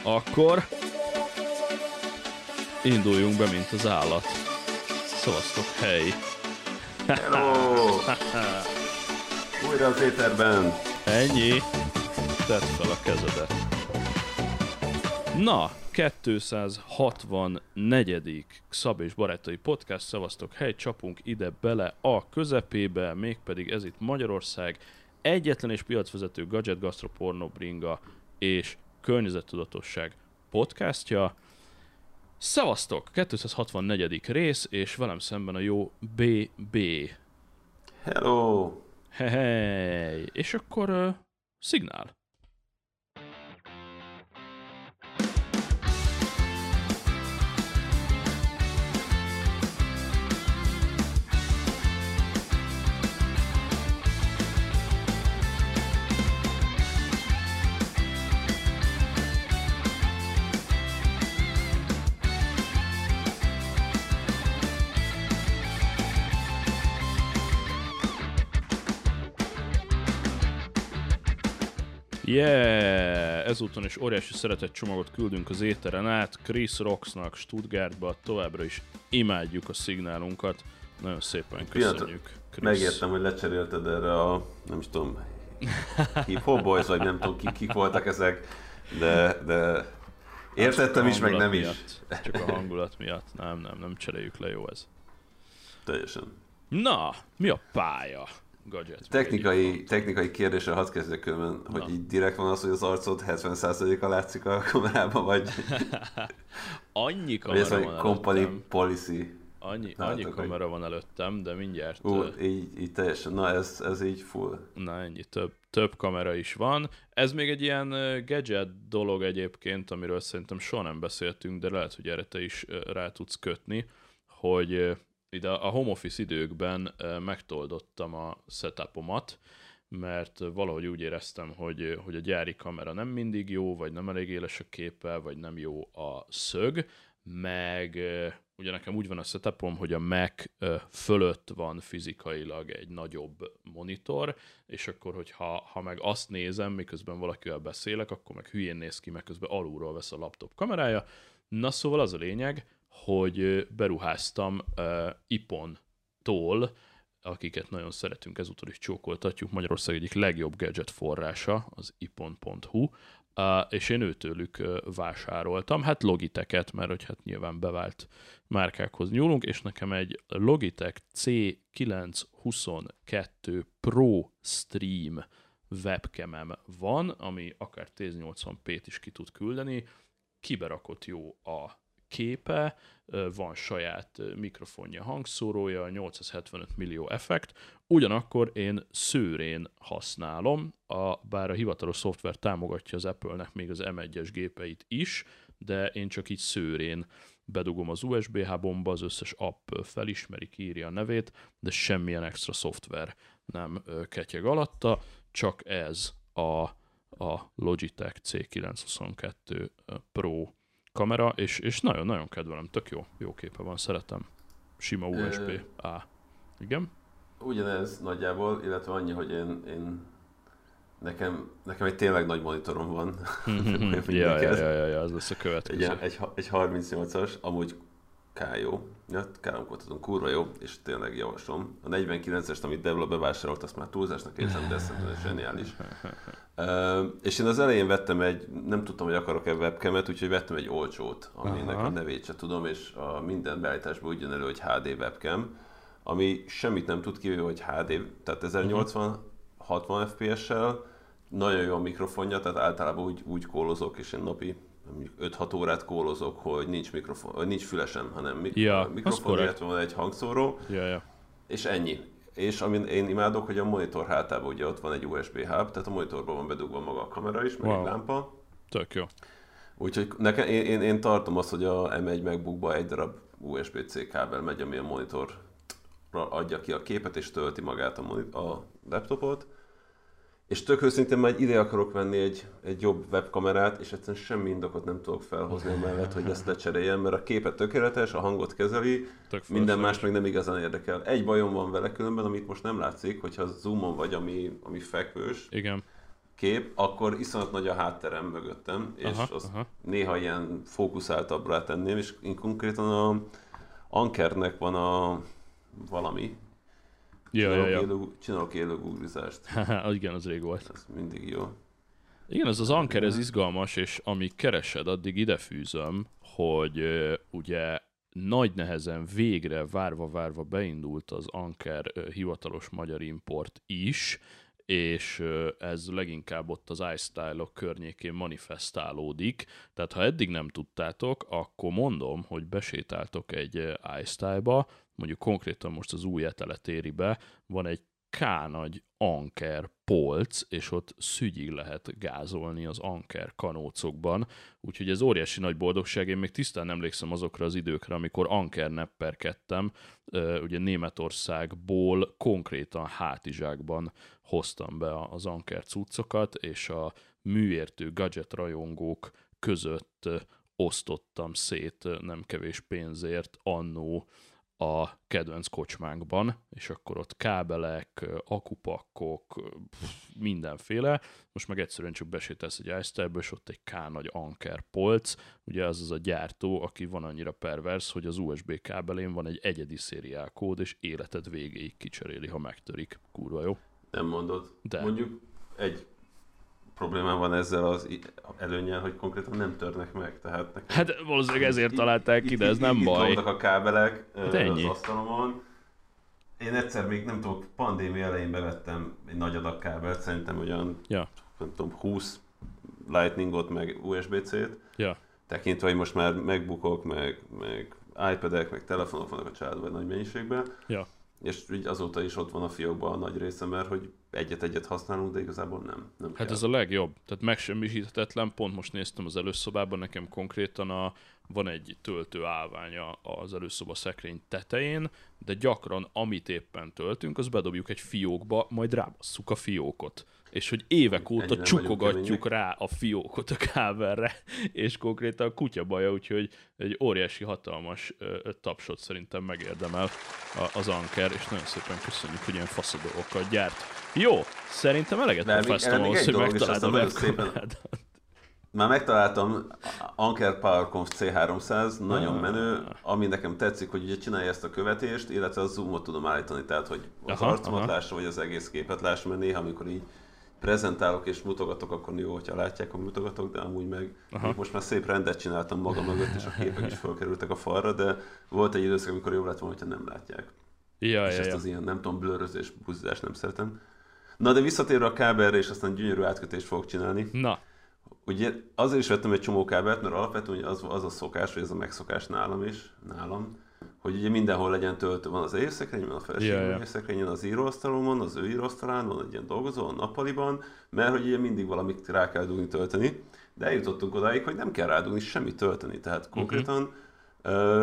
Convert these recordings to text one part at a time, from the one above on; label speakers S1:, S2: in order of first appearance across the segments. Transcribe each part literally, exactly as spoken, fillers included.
S1: Akkor induljunk be, mint az állat. Szavaztok, hely!
S2: Hello! Újra az éterben!
S1: Ennyi! Tedd fel a kezedet. Na, kétszázhatvannégy. Szab és Barátai Podcast, szavaztok, hely, csapunk ide bele a közepébe, mégpedig ez itt Magyarország egyetlen és piacvezető gadget, gasztro, pornó, bringa és környezettudatosság podcastja. Szevasztok! kétszázhatvannégy. rész, és velem szemben a jó bé bé.
S2: Hello!
S1: Hey, és akkor uh, szignál. Yeah! Ezúton is óriási szeretett csomagot küldünk az éteren át Chris Rocksnak Stuttgartba, továbbra is imádjuk a szignálunkat. Nagyon szépen köszönjük, Chris.
S2: Megértem, hogy lecserélted erre a, nem is tudom, hip-hop boys, vagy nem tudom, kik, kik voltak ezek, de, de értettem is, meg nem
S1: miatt.
S2: is.
S1: Csak a hangulat miatt. Nem, nem, nem cseréljük le, jó ez.
S2: Teljesen.
S1: Na, mi a pálya? Gadget,
S2: technikai, technikai kérdésre hadd kezdjek különben, hogy így direkt van az, hogy az arcod hetven százaléka látszik a kamerában, vagy...
S1: Annyi kamera van előttem.
S2: Company policy.
S1: Annyi, annyi kamera van előttem, de mindjárt...
S2: Ú, így, így teljesen, na ez, ez így full.
S1: Na ennyi, több, több kamera is van. Ez még egy ilyen gadget dolog egyébként, amiről szerintem soha nem beszéltünk, de lehet, hogy erre te is rá tudsz kötni, hogy... Ide a home office időkben megtoldottam a setupomat, mert valahogy úgy éreztem, hogy, hogy a gyári kamera nem mindig jó, vagy nem elég éles a képe, vagy nem jó a szög, meg ugye nekem úgy van a setupom, hogy a Mac fölött van fizikailag egy nagyobb monitor, és akkor, hogyha ha meg azt nézem, miközben valakivel beszélek, akkor meg hülyén néz ki, meg közben alulról vesz a laptop kamerája. Na szóval az a lényeg, hogy beruháztam uh, Ipon-tól, akiket nagyon szeretünk, ezúttal is csókoltatjuk, Magyarország egyik legjobb gadget forrása, az ipon pont hu, uh, és én őtőlük uh, vásároltam, hát Logitech-et, mert hogy hát nyilván bevált márkákhoz nyúlunk, és nekem egy Logitech cé kilencszázhuszonkettő Pro Stream webcamem van, ami akár ezernyolcvan pét is ki tud küldeni, kiberakott jó a képe, van saját mikrofonja, hangszórója, nyolcszázhetvenöt millió effekt, ugyanakkor én szőrén használom, a, bár a hivatalos szoftver támogatja az Apple-nek még az em egyes gépeit is, de én csak így szőrén bedugom az u es bé hubomba, az összes app felismeri, írja a nevét, de semmilyen extra szoftver nem ketyeg alatta, csak ez a, a Logitech cé kilencszázhuszonkettő Pro kamera, és, és nagyon-nagyon kedvelem, tök jó, jó képe van, szeretem. Sima u es bé. Á. Igen?
S2: Ugyanez nagyjából, illetve annyi, hogy én, én nekem, nekem egy tényleg nagy monitorom van.
S1: ja, ja, ja, ja, ja, ez lesz a következő.
S2: Egy, egy, egy harmincnyolcas, amúgy kájó. Ja, káromkodhatom, kurva jó, és tényleg javaslom. A negyvenkilencest, amit Devla bevásárolt, azt már túlzásnak érzem, de szerintem zseniális. Uh, és én az elején vettem egy, nem tudtam, hogy akarok-e webcamet, úgyhogy vettem egy olcsót, aminek Aha. a nevét se tudom, és a minden beállításban úgy jön elő, hogy há dé webcam, ami semmit nem tud kivéve, hogy há dé, tehát ezernyolcvan hatvan ef pé es-sel, nagyon jó a mikrofonja, tehát általában úgy, úgy kólozok, és én napi öt-hat órát kólozok, hogy nincs mikrofon, vagy nincs fülesem, hanem mik-
S1: ja,
S2: mikrofon, illetve van egy hangszóró,
S1: ja, ja.
S2: és ennyi. És amin én imádok, hogy a monitor hátában ugye ott van egy u es bé hub, tehát a monitorban van bedugva maga a kamera is, meg wow. egy lámpa.
S1: Tök jó.
S2: Úgyhogy nekem, én, én, én tartom azt, hogy a em egy MacBookba egy darab u es bé-C kábel megy, ami a monitorra adja ki a képet, és tölti magát a, monitor, a laptopot. És tök őszintén már ide akarok venni egy, egy jobb webkamerát, és egyszerűen semmi indokot nem tudok felhozni mellett, hogy ezt lecseréljem, mert a képet tökéletes, a hangot kezeli, minden más meg nem igazán érdekel. Egy bajom van vele különben, amit most nem látszik, hogyha zoomon vagy, ami, ami fekvős.
S1: Igen.
S2: kép, akkor iszonyat nagy a hátterem mögöttem, és
S1: aha,
S2: azt
S1: aha.
S2: néha ilyen fókuszáltabbra tenném, és én konkrétan a Ankernek van a valami,
S1: Ja, ja,
S2: csinálok,
S1: ja.
S2: élő, csinálok élő googlizást.
S1: Igen, az rég volt.
S2: Ez mindig jó.
S1: Igen, ez az Anker, ez izgalmas, és amíg keresed, addig ide fűzöm, hogy ö, ugye nagy nehezen végre várva-várva beindult az Anker ö, hivatalos magyar import is, és ö, ez leginkább ott az iStyle-ok környékén manifestálódik. Tehát ha eddig nem tudtátok, akkor mondom, hogy besétáltok egy ö, iStyle-ba, mondjuk konkrétan most az új eteletéribe van egy K nagy Anker polc, és ott szügyig lehet gázolni az Anker kanócokban, úgyhogy ez óriási nagy boldogság. Én még tisztán emlékszem azokra az időkre, amikor Anker nepperkedtem, ugye Németországból konkrétan hátizsákban hoztam be az Anker cuccokat, és a műértő gadget rajongók között osztottam szét nem kevés pénzért annó a kedvenc kocsmánkban, és akkor ott kábelek, akupakkok, mindenféle. Most meg egyszerűen csak besétálsz egy iStyle-be, és ott egy K nagy Anker polc. Ugye az az a gyártó, aki van annyira pervers, hogy az u es bé kábelén van egy egyedi szériálkód, és életed végéig kicseréli, ha megtörik. Kurva jó.
S2: Nem mondod.
S1: De.
S2: Mondjuk egy problémám van ezzel az előnnyel, hogy konkrétan nem törnek meg. Tehát nekem
S1: Hát valószínűleg ezért találták ki, de ez nem
S2: itt
S1: baj.
S2: Itt a kábelek
S1: Hát
S2: az
S1: ennyi.
S2: asztalomon. Én egyszer még, nem tudom, pandémia elején bevettem egy nagy adag kábelt, szerintem olyan,
S1: Ja.
S2: nem tudom, húsz lightningot, meg u es bé cét.
S1: Ja.
S2: Tekintve, hogy most már MacBookok, meg, meg iPad-ek, meg telefonok vannak a családban nagy mennyiségben.
S1: Ja.
S2: És így azóta is ott van a fiókban a nagy része, mert hogy egyet-egyet használunk, de igazából nem. nem
S1: Hát
S2: kell.
S1: ez a legjobb. Tehát megsemmisíthetetlen. Pont most néztem az előszobában, nekem konkrétan a, van egy töltő állványa az előszoba szekrény tetején, de gyakran amit éppen töltünk, az bedobjuk egy fiókba, majd rábasszuk a fiókot. És hogy évek óta
S2: Ennyire
S1: csukogatjuk
S2: vagyunk
S1: rá a fiókot a kábelre, és konkrétan a kutya baja, úgyhogy egy óriási, hatalmas ö, tapsot szerintem megérdemel a, az Anker, és nagyon szépen köszönjük, hogy ilyen fasz dolgokat gyárt. Jó, szerintem eleget
S2: De még-
S1: profesztem
S2: erre még
S1: ahhoz,
S2: egy
S1: hogy
S2: dolog, és
S1: megtaláld a
S2: aztán nagyon szépen-
S1: webkamerádat.
S2: Már megtaláltam Anker PowerConf cé háromszáz, nagyon
S1: Ah.
S2: menő, ami nekem tetszik, hogy ugye csinálja ezt a követést, illetve a zoomot tudom állítani, tehát hogy az
S1: Aha,
S2: arcomat
S1: aha.
S2: lássa, vagy az egész képet lássa, mert néha amikor így prezentálok és mutogatok, akkor jó, hogyha látják, hogy mutogatok, de amúgy meg
S1: Aha.
S2: most már szép rendet csináltam maga mögött, és a képek is felkerültek a falra, de volt egy időszak, amikor jobb lett volna, hogyha nem látják.
S1: Ja,
S2: És
S1: ja,
S2: ezt
S1: ja.
S2: az ilyen, nem tudom, blurrözés, buzzást nem szeretem. Na de visszatérve a kábelre, és aztán gyönyörű átkötést fogok csinálni.
S1: Na,
S2: Ugye azért is vettem egy csomó kábelt, mert alapvetően ugye az, az a szokás, vagy ez a megszokás nálam is, nálam, hogy ugye mindenhol legyen töltő. Van az évszekrényben, a feleségem
S1: Ja, ja.
S2: évszekrényen, az íróasztalomon, az ő íróasztalán, van egy ilyen dolgozó, a nappaliban, mert hogy ugye mindig valamit rá kell dugni tölteni. De eljutottunk odáig, hogy nem kell rádugni semmit tölteni. Tehát konkrétan uh-huh. ö,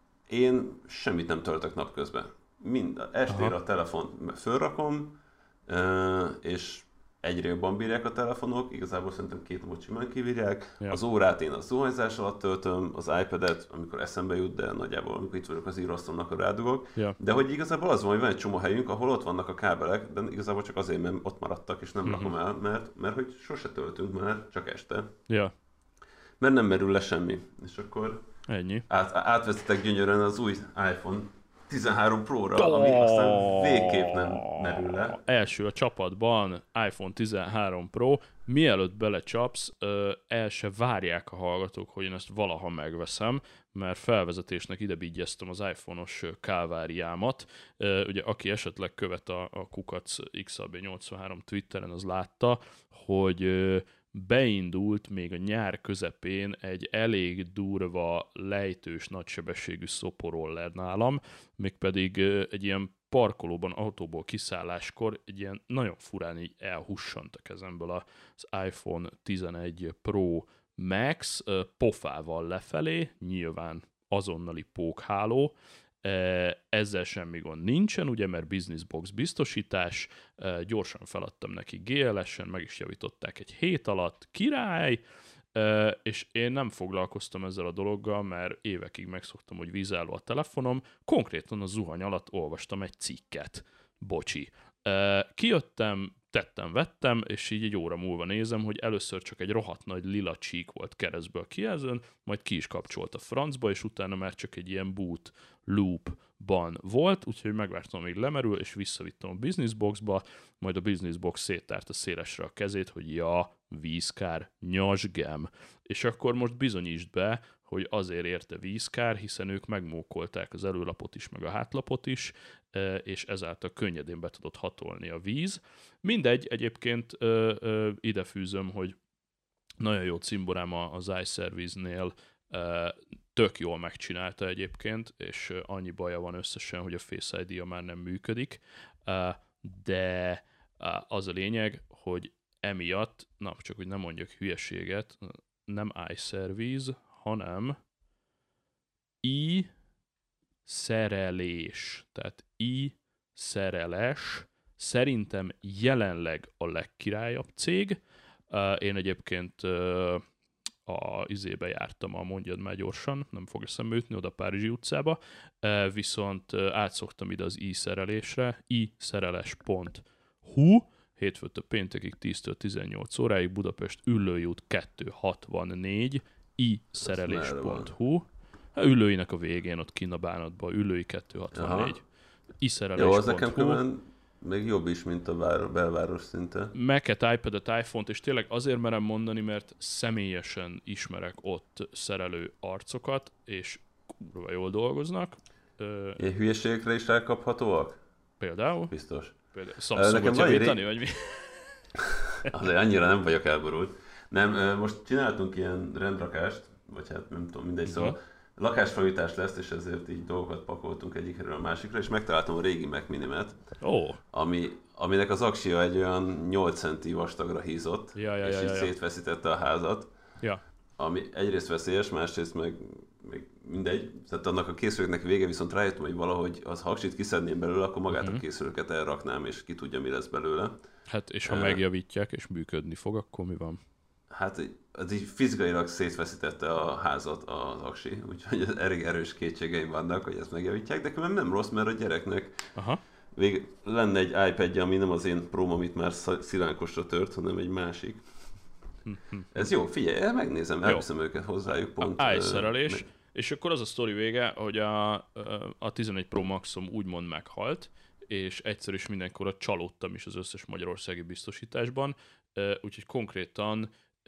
S2: én semmit nem töltök napközben. Mind, estére
S1: Aha.
S2: a telefont fölrakom, ö, és egyre jobban bírják a telefonok, igazából szerintem két napot simán kibírják.
S1: Ja.
S2: Az órát én a zuhanyzás alatt töltöm, az iPad-et, amikor eszembe jut, de nagyjából amikor itt vagyok az íróasztalon, akkor rádugok.
S1: ja.
S2: De hogy igazából az van, hogy van egy csomó helyünk, ahol ott vannak a kábelek, de igazából csak azért, mert ott maradtak, és nem
S1: Mhm.
S2: rakom el, mert, mert hogy sose töltünk már, csak este.
S1: Ja,
S2: Mert nem merül le semmi. És akkor
S1: ennyi.
S2: át, átvezetek gyönyörűen az új iPhone tizenhárom Pro-ra, ami aztán végképp nem merül le.
S1: Első a csapatban iPhone tizenhárom Pro, mielőtt belecsapsz, ö, el se várják a hallgatók, hogy én ezt valaha megveszem, mert felvezetésnek ide bígyeztem az iPhone-os kálváriámat. Ö, Ugye aki esetleg követ a, a kukac iksz á bé nyolcvanhárom Twitteren, az látta, hogy ö, beindult még a nyár közepén egy elég durva, lejtős, nagysebességű szoporoller nálam, mégpedig ö, egy ilyen parkolóban, autóból kiszálláskor egy ilyen nagyon furán így elhussant a kezemből az iPhone tizenegy Pro Max ö, pofával lefelé, nyilván azonnali pókháló, ezzel semmi gond nincsen, ugye, mert Business Box biztosítás, gyorsan feladtam neki gé el es-en, meg is javították egy hét alatt, király, és én nem foglalkoztam ezzel a dologgal, mert évekig megszoktam, hogy vízálló a telefonom, konkrétan a zuhany alatt olvastam egy cikket, bocsi. Kijöttem, tettem, vettem, és így egy óra múlva nézem, hogy először csak egy rohadt nagy lila csík volt keresztből kijelzőn, majd ki is kapcsolt a francba, és utána már csak egy ilyen boot loopban volt, úgyhogy megvártam, amíg lemerül, és visszavittem a business boxba, majd a business box széttárta szélesre a kezét, hogy ja, vízkár, nyasgem. És akkor most bizonyítsd be, hogy azért érte vízkár, hiszen ők megmókolták az előlapot is, meg a hátlapot is, és ezáltal könnyedén be tudott hatolni a víz. Mindegy, egyébként ö, ö, ide fűzöm, hogy nagyon jó cimborám az iService-nél, ö, tök jól megcsinálta egyébként, és annyi baja van összesen, hogy a Face I D-ja már nem működik, ö, de az a lényeg, hogy emiatt, na, csak hogy nem mondjak hülyeséget, nem iService, hanem i-szerelés, tehát i-szereles, szerintem jelenleg a legkirályabb cég. Én egyébként a izébe jártam, a mondjad már gyorsan, nem fog eszembe jutni, oda Párizsi utcába, viszont átszoktam ide az i-szerelésre, i-szereles pont hu, hétfőtől péntekig tíztől tizennyolc óráig, Budapest Üllői út kettőszázhatvannégy, i-szerelés pont hu. Hát Üllőinek a végén, ott kinn a bánatban, Üllői kettőszázhatvannégy. i-szerelés pont hu.
S2: Jó, az nekem külön még jobb is, mint a vár, belváros szinte.
S1: Mac-et, iPad-et, iPhone-t, és tényleg azért merem mondani, mert személyesen ismerek ott szerelő arcokat, és kurva jól dolgoznak.
S2: Ilyen hülyeségekre is rákaphatóak?
S1: Például?
S2: Biztos.
S1: Például Samsungot javítani, ré... vagy mi?
S2: Azért annyira nem vagyok elborult. Nem, most csináltunk ilyen rendrakást, vagy hát nem tudom, mindegy, uh-huh. Szóval lakásfelújítás lesz, és ezért így dolgokat pakoltunk egyikről a másikra, és megtaláltam a régi Mac Minimet,
S1: oh.
S2: ami, aminek az aksia egy olyan nyolc centi vastagra hízott,
S1: ja, ja,
S2: és
S1: ja,
S2: így
S1: ja, ja.
S2: szétveszítette a házat,
S1: ja.
S2: Ami egyrészt veszélyes, másrészt meg, meg mindegy. Tehát annak a készüléknek vége, viszont rájöttem, hogy valahogy az haksit kiszedném belőle, akkor magát uh-huh. a készüléket elraknám, és ki tudja, mi lesz belőle.
S1: Hát és ha uh, megjavítják, és működni fog, akkor mi van?
S2: Hát az így fizikailag szétveszítette a házat az aksi, úgyhogy elég erős kétségeim vannak, hogy ezt megjavítják, de különben nem rossz, mert a gyereknek
S1: Aha.
S2: Vég, lenne egy iPad-je, ami nem az én Pro, amit már szilánkosra tört, hanem egy másik. Ez jó, figyelj, megnézem, elviszem őket hozzájuk pont.
S1: A i-szerelés, uh, és akkor az a sztori vége, hogy a, a tizenegy Pro Maxom úgymond meghalt, és egyszer is mindenkorra csalódtam is az összes magyarországi biztosításban, úgyhogy konkrétan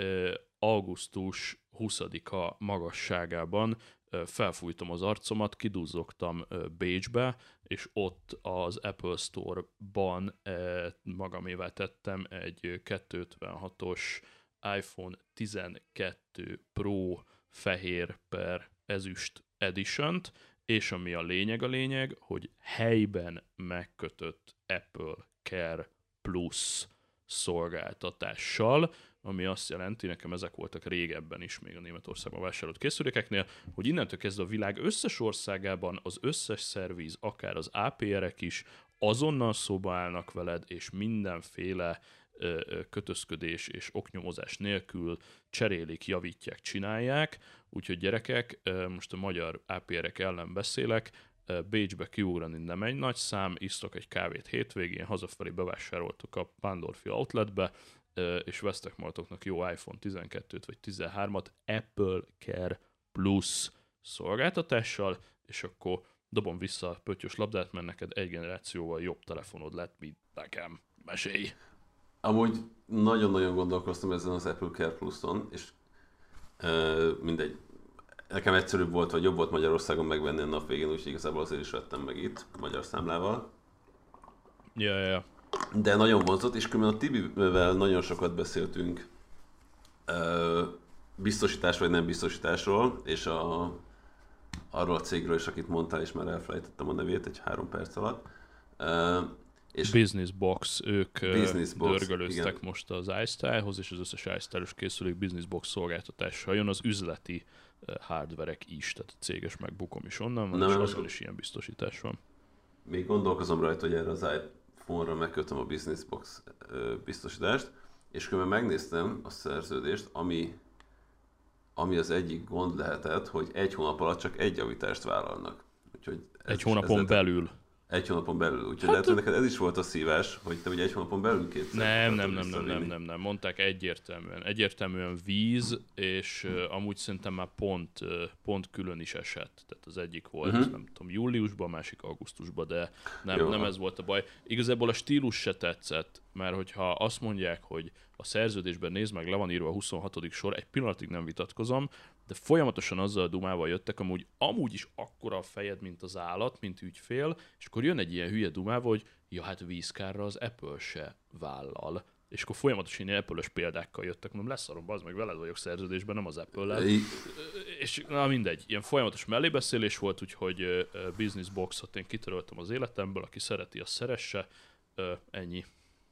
S1: augusztus huszadika magasságában felfújtam az arcomat, kiduzzogtam Bécsbe, és ott az Apple Store-ban magamévá tettem egy kétszázötvenhatos iPhone tizenkettő Pro fehér per ezüst edition-t, és ami a lényeg a lényeg, hogy helyben megkötött Apple Care Plus szolgáltatással, ami azt jelenti, nekem ezek voltak régebben is, még a Németországban vásárolt készülékeknél, hogy innentől kezdve a világ összes országában az összes szerviz, akár az á pé er-ek is azonnal szóba állnak veled, és mindenféle ö, kötözködés és oknyomozás nélkül cserélik, javítják, csinálják. Úgyhogy gyerekek, most a magyar á pé er-ek ellen beszélek, Bécsbe kiugrani nem egy nagy szám, isztok egy kávét hétvégén, hazafelé bevásároltuk a Pándorfi outletbe, és vesztek magatoknak jó iPhone tizenkettőt vagy tizenhármat Apple Care Plus szolgáltatással, és akkor dobom vissza a pöttyös labdát, mert neked egy generációval jobb telefonod lett, mint nekem. Mesélj!
S2: Amúgy nagyon-nagyon gondolkoztam ezen az Apple Care Pluson, és uh, mindegy, nekem egyszerűbb volt, vagy jobb volt Magyarországon megvenni a nap végén, úgyhogy igazából azért is vettem meg itt, magyar számlával.
S1: Ja, ja, ja.
S2: De nagyon vonzott, és különben a Tibivel nagyon sokat beszéltünk uh, biztosítás vagy nem biztosításról, és a, arról a cégről is, akit mondtál, és már elfelejtettem a nevét egy három perc alatt. Uh,
S1: és Business Box, ők
S2: Business Box,
S1: dörgölöztek
S2: igen.
S1: most az iStyle-hoz, és az összes iStyle-os készülék Business Box szolgáltatással jön, az üzleti hardverek is, tehát a céges MacBookom is onnan van, nem, és azon is ilyen biztosítás van.
S2: Még gondolkozom rajta, hogy erre az iPhone-ra megkötöm a Business Box biztosítást, és különben megnéztem a szerződést, ami, ami az egyik gond lehetett, hogy egy hónap alatt csak egy javítást vállalnak. Úgyhogy
S1: ez egy hónapon ezzel, belül.
S2: Egy hónapon belül, úgyhogy hát, lehet, hogy neked ez is volt a szívás, hogy te ugye egy hónapon belül kétszer.
S1: Nem, nem, nem, nem, nem, nem, nem, mondták egyértelműen. Egyértelműen víz, és uh, amúgy szerintem már pont, uh, pont külön is esett. Tehát az egyik volt, uh-huh. nem tudom, júliusban, a másik augusztusban, de nem, nem ez volt a baj. Igazából a stílus se tetszett, mert hogyha azt mondják, hogy a szerződésben nézd meg, le van írva a huszonhatodik sor, egy pillanatig nem vitatkozom, de folyamatosan azzal a dumával jöttek, amúgy amúgy is akkora a fejed, mint az állat, mint ügyfél, és akkor jön egy ilyen hülye dumával, hogy ja, hát vízkárra az Apple se vállal. És akkor folyamatosan ilyen Apple-ös példákkal jöttek, mondom, leszarom, az meg veled vagyok szerződésben, nem az Apple-lel. És na mindegy, ilyen folyamatos mellébeszélés volt, úgyhogy uh, Business Boxot én kitöröltem az életemből, aki szereti, az szeresse, uh, ennyi.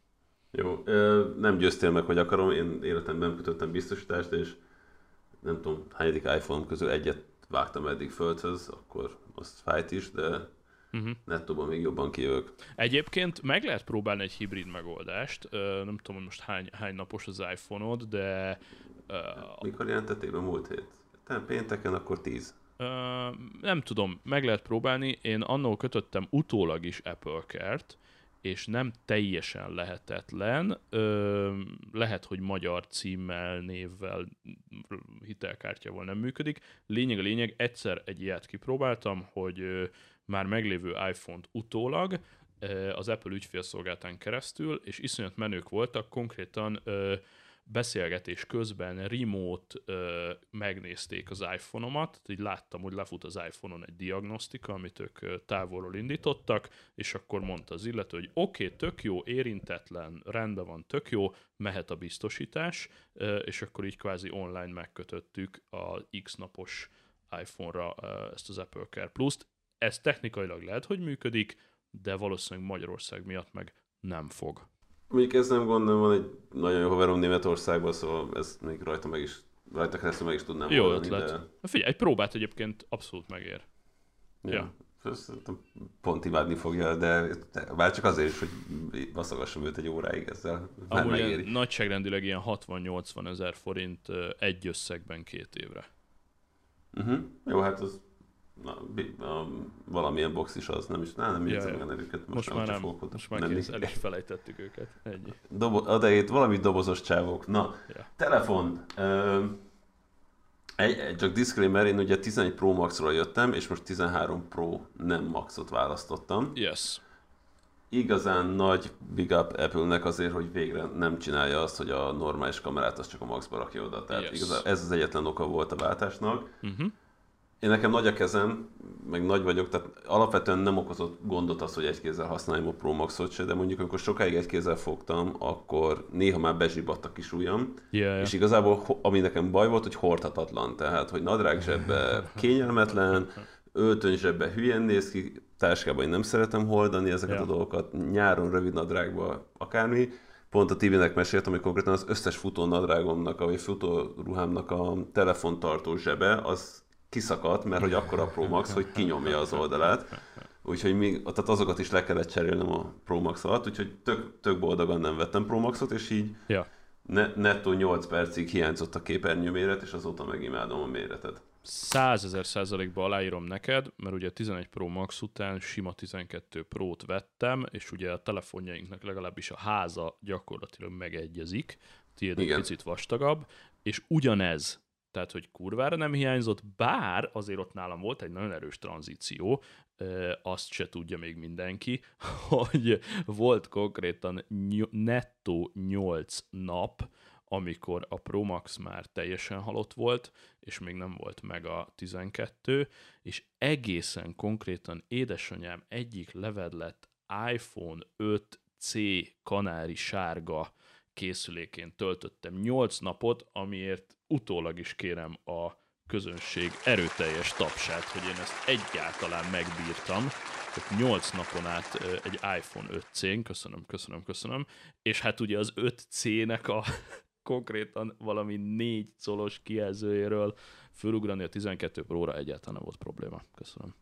S2: Jó, nem győztél meg, hogy akarom, én életemben kötöttem biztosítást, és nem tudom, hányadik iPhone közül egyet vágtam eddig földhöz, akkor azt fájt is, de uh-huh. nettóban még jobban kijövök.
S1: Egyébként meg lehet próbálni egy hibrid megoldást, nem tudom, hogy most hány, hány napos az iPhone-od, de...
S2: Mikor jelentették be múlt hét? Tehát pénteken, akkor tíz.
S1: Uh, nem tudom, meg lehet próbálni, én annól kötöttem utólag is Apple Care-t, és nem teljesen lehetetlen, ö, lehet, hogy magyar címmel, névvel, hitelkártyával nem működik. Lényeg a lényeg, egyszer egy ilyet kipróbáltam, hogy ö, már meglévő iPhone-t utólag ö, az Apple ügyfélszolgáltán keresztül, és iszonyat menők voltak, konkrétan ö, beszélgetés közben remote ö, megnézték az iPhone-omat, így láttam, hogy lefut az iPhone-on egy diagnosztika, amit ők ö, távolról indítottak, és akkor mondta az illető, hogy oké, okay, tök jó, érintetlen, rendben van, tök jó, mehet a biztosítás, ö, és akkor így kvázi online megkötöttük a X napos iPhone-ra ö, ezt az Apple Care Plus-t. Ez technikailag lehet, hogy működik, de valószínűleg Magyarország miatt meg nem fog.
S2: Mondjuk ez nem gond, nem van egy nagyon jó haverom Németországban, szóval ez még rajta meg is, rajta keresztül meg is tudnám
S1: jó
S2: mondani,
S1: ötlet. De... Figyelj, egy próbát egyébként abszolút megér.
S2: Ja. ja. Pont imádni fogja, de bár csak azért is, hogy baszogassam őt egy óráig ezzel. Már
S1: amúgy
S2: megéri.
S1: Nagyságrendileg ilyen hatvan-nyolcvan ezer forint egy összegben két évre.
S2: Uh-huh. Jó, hát az na, a, valamilyen box is az, nem is, ná, nem jegyzem
S1: ja,
S2: meg a nevüket.
S1: Most, most már nem, fogod, most már nem kész, el is felejtettük őket. Ennyi.
S2: Dobo, adejét valami dobozos csávok. Na, ja. Telefon. Ö, egy, egy, csak disclaimer, én ugye tizenegy Pro Max-ról jöttem, és most tizenhárom Pro nem Maxot választottam.
S1: Yes.
S2: Igazán nagy big up Apple-nek azért, hogy végre nem csinálja azt, hogy a normális kamerát azt csak a Maxba rakja oda. Tehát yes. igazán ez az egyetlen oka volt a váltásnak. Uh-huh. Én nekem nagy a kezem, meg nagy vagyok, tehát alapvetően nem okozott gondot az, hogy egy kézzel használjam a Pro Maxot se, de mondjuk amikor sokáig egy kézzel fogtam, akkor néha már bezsibbadt a kis ujjam, yeah, és igazából ami nekem baj volt, hogy hordhatatlan, tehát hogy nadrág zsebbe kényelmetlen, öltöny zsebbe hülyen néz ki, táskában én nem szeretem hordani ezeket yeah. a dolgokat, nyáron rövid nadrágba akármi. Pont a Tibinek meséltem, hogy konkrétan az összes futó nadrágomnak, vagy futó ruhámnak a telefontartó zsebe, az kiszakadt, mert hogy akkora a Pro Max, hogy kinyomja az oldalát. Úgyhogy még, tehát azokat is le kellett cserélnem a Pro Max alatt, úgyhogy tök, tök boldogan nem vettem Pro Maxot, és így ja. ne, nettó nyolc percig hiányzott a képernyő méret, és azóta megimádom a méretet.
S1: százezer százalékba aláírom neked, mert ugye tizenegy Pro Max után sima tizenkettő Pro-t vettem, és ugye a telefonjainknak legalábbis a háza gyakorlatilag megegyezik, tiéd egy picit vastagabb, és ugyanez, tehát, hogy kurvára nem hiányzott, bár azért ott nálam volt egy nagyon erős tranzíció, azt se tudja még mindenki, hogy volt konkrétan nettó nyolc nap, amikor a Pro Max már teljesen halott volt, és még nem volt meg a tizenkettő, és egészen konkrétan édesanyám egyik levedlett iPhone öt cé kanári sárga készülékén töltöttem nyolc napot, amiért utólag is kérem a közönség erőteljes tapsát, hogy én ezt egyáltalán megbírtam. Tehát nyolc napon át egy iPhone öt cén, köszönöm, köszönöm, köszönöm, és hát ugye az öt cének a konkrétan valami négy colos kijelzőjéről fölugrani a tizenkettő Pro-ra egyáltalán nem volt probléma. Köszönöm.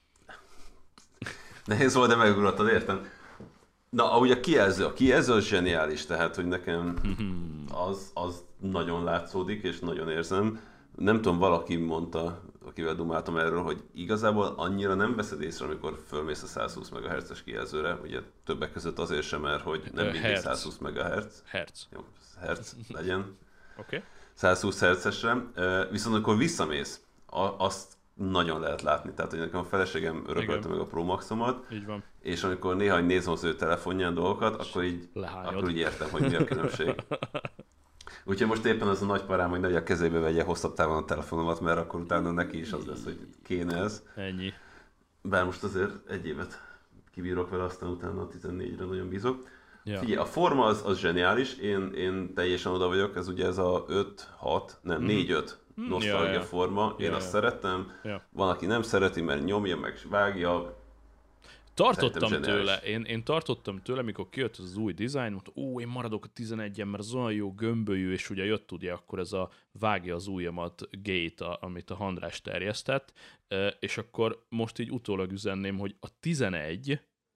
S2: Nehéz volt, de megugrottad, értem. Na, ahogy a kijelző, a kijelző az zseniális, tehát, hogy nekem az, az nagyon látszódik, és nagyon érzem. Nem tudom, valaki mondta, akivel dumáltam erről, hogy igazából annyira nem veszed észre, amikor fölmész a száz húsz megahertzes kijelzőre, ugye többek között azért sem, mert hogy nem mindig
S1: Hertz.
S2: száz húsz megahertz.
S1: Hertz.
S2: Jó, hertz legyen.
S1: Oké. Okay.
S2: száz húsz hertzesre, viszont amikor visszamész, azt nagyon lehet látni. Tehát, hogy nekem a feleségem örökölte meg a Pro Maxomat,
S1: így van.
S2: És amikor néha nézem az ő telefonján dolgokat, akkor így, akkor így értem, hogy mi a különbség. Úgyhogy most éppen az a nagy parám, hogy nagy a kezébe vegye hosszabb távon a telefonomat, mert akkor utána neki is az lesz, hogy kéne ez.
S1: Ennyi.
S2: Bár most azért egy évet kibírok vele, aztán utána a tizennégyre nagyon bízok.
S1: Ja.
S2: Figyelj, a forma az, az zseniális, én, én teljesen oda vagyok, ez ugye ez a öt hat, nem, mm. négy öt mm. nosztalgia ja, ja. forma, én ja, azt ja. szerettem, ja. Van, aki nem szereti, mert nyomja, meg vágja.
S1: Tartottam tőle, én, én tartottam tőle, mikor kijött az új dizájn, mondta, ó, én maradok a tizenegyen, mert az olyan jó gömbölyű, és ugye jött ugye akkor ez a vágja az ujjamat gate, a, amit a Handrás terjesztett, és akkor most így utólag üzenném, hogy a tizenegy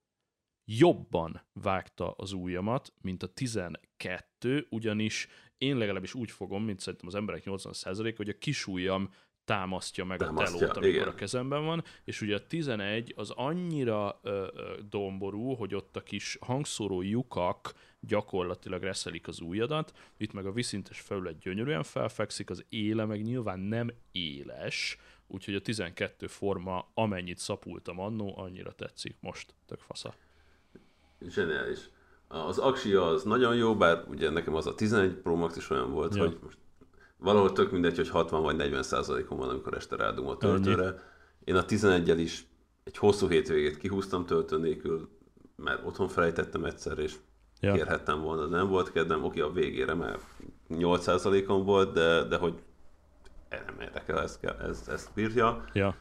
S1: jobban vágta az ujjamat, mint a tizenkettő, ugyanis én legalábbis úgy fogom, mint szerintem az emberek nyolcvan százaléka, hogy a kis ujjam támasztja meg támasztja, a telót, amikor igen. a kezemben van, és ugye a tizenegy az annyira ö, ö, domború, hogy ott a kis hangszóró lyukak gyakorlatilag reszelik az ujjadat, itt meg a vízszintes felület gyönyörűen felfekszik, az éle meg nyilván nem éles, úgyhogy a tizenkettő forma, amennyit szapultam annó, annyira tetszik most, tök fasza.
S2: Zseniális. Az aksia az nagyon jó, bár ugye nekem az a tizenegy Pro Max is olyan volt, ja. hogy most valahol tök mindegy, hogy hatvan vagy negyven százalékon van, amikor este rádugom a töltőre. Én a tizeneggyel is egy hosszú hétvégét kihúztam töltő nélkül, mert otthon felejtettem egyszer, és ja. kérhettem volna, de nem volt kedvem. Oké, a végére már nyolc százalékon volt, de, de hogy nem érdekel, ezt, ezt, ezt bírja.
S1: Ja.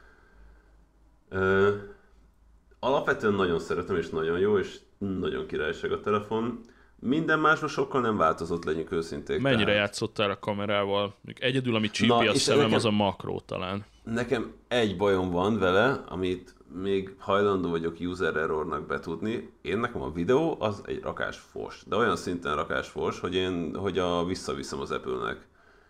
S2: Ö, alapvetően nagyon szeretem, és nagyon jó, és nagyon királyság a telefon. Minden másban sokkal nem változott, legyünk őszinték.
S1: Mennyire tehát... játszottál a kamerával? Egyedül, ami csípi a szemem, nekem, az a makró talán.
S2: Nekem egy bajom van vele, amit még hajlandó vagyok user errornak betudni. Én nekem a videó az egy rakás fos, de olyan szinten rakás fos, hogy én hogy a visszaviszem az Apple-nek.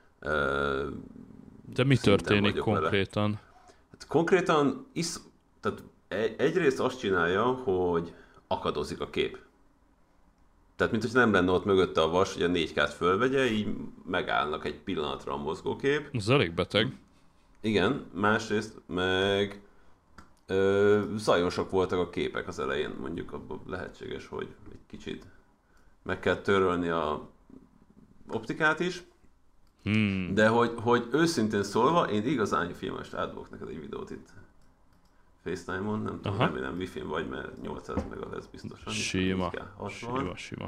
S1: De mi történik konkrétan?
S2: Hát konkrétan is, tehát egyrészt azt csinálja, hogy akadozik a kép. Tehát, mint hogy nem lenne ott mögötte a vas, hogy a négy kát fölvegye, így megállnak egy pillanatra a mozgókép.
S1: Ez elég beteg.
S2: Igen, másrészt meg ö, zajosak voltak a képek az elején, mondjuk abban lehetséges, hogy egy kicsit meg kell törölni a optikát is. Hmm. De hogy, hogy őszintén szólva, én igazán filmest átdobok neked egy videót itt FaceTime-on, nem tudom, aha. remélem Wi-Fi-n vagy, mert nyolcszáz mega lesz biztosan.
S1: Sima, sima, sima.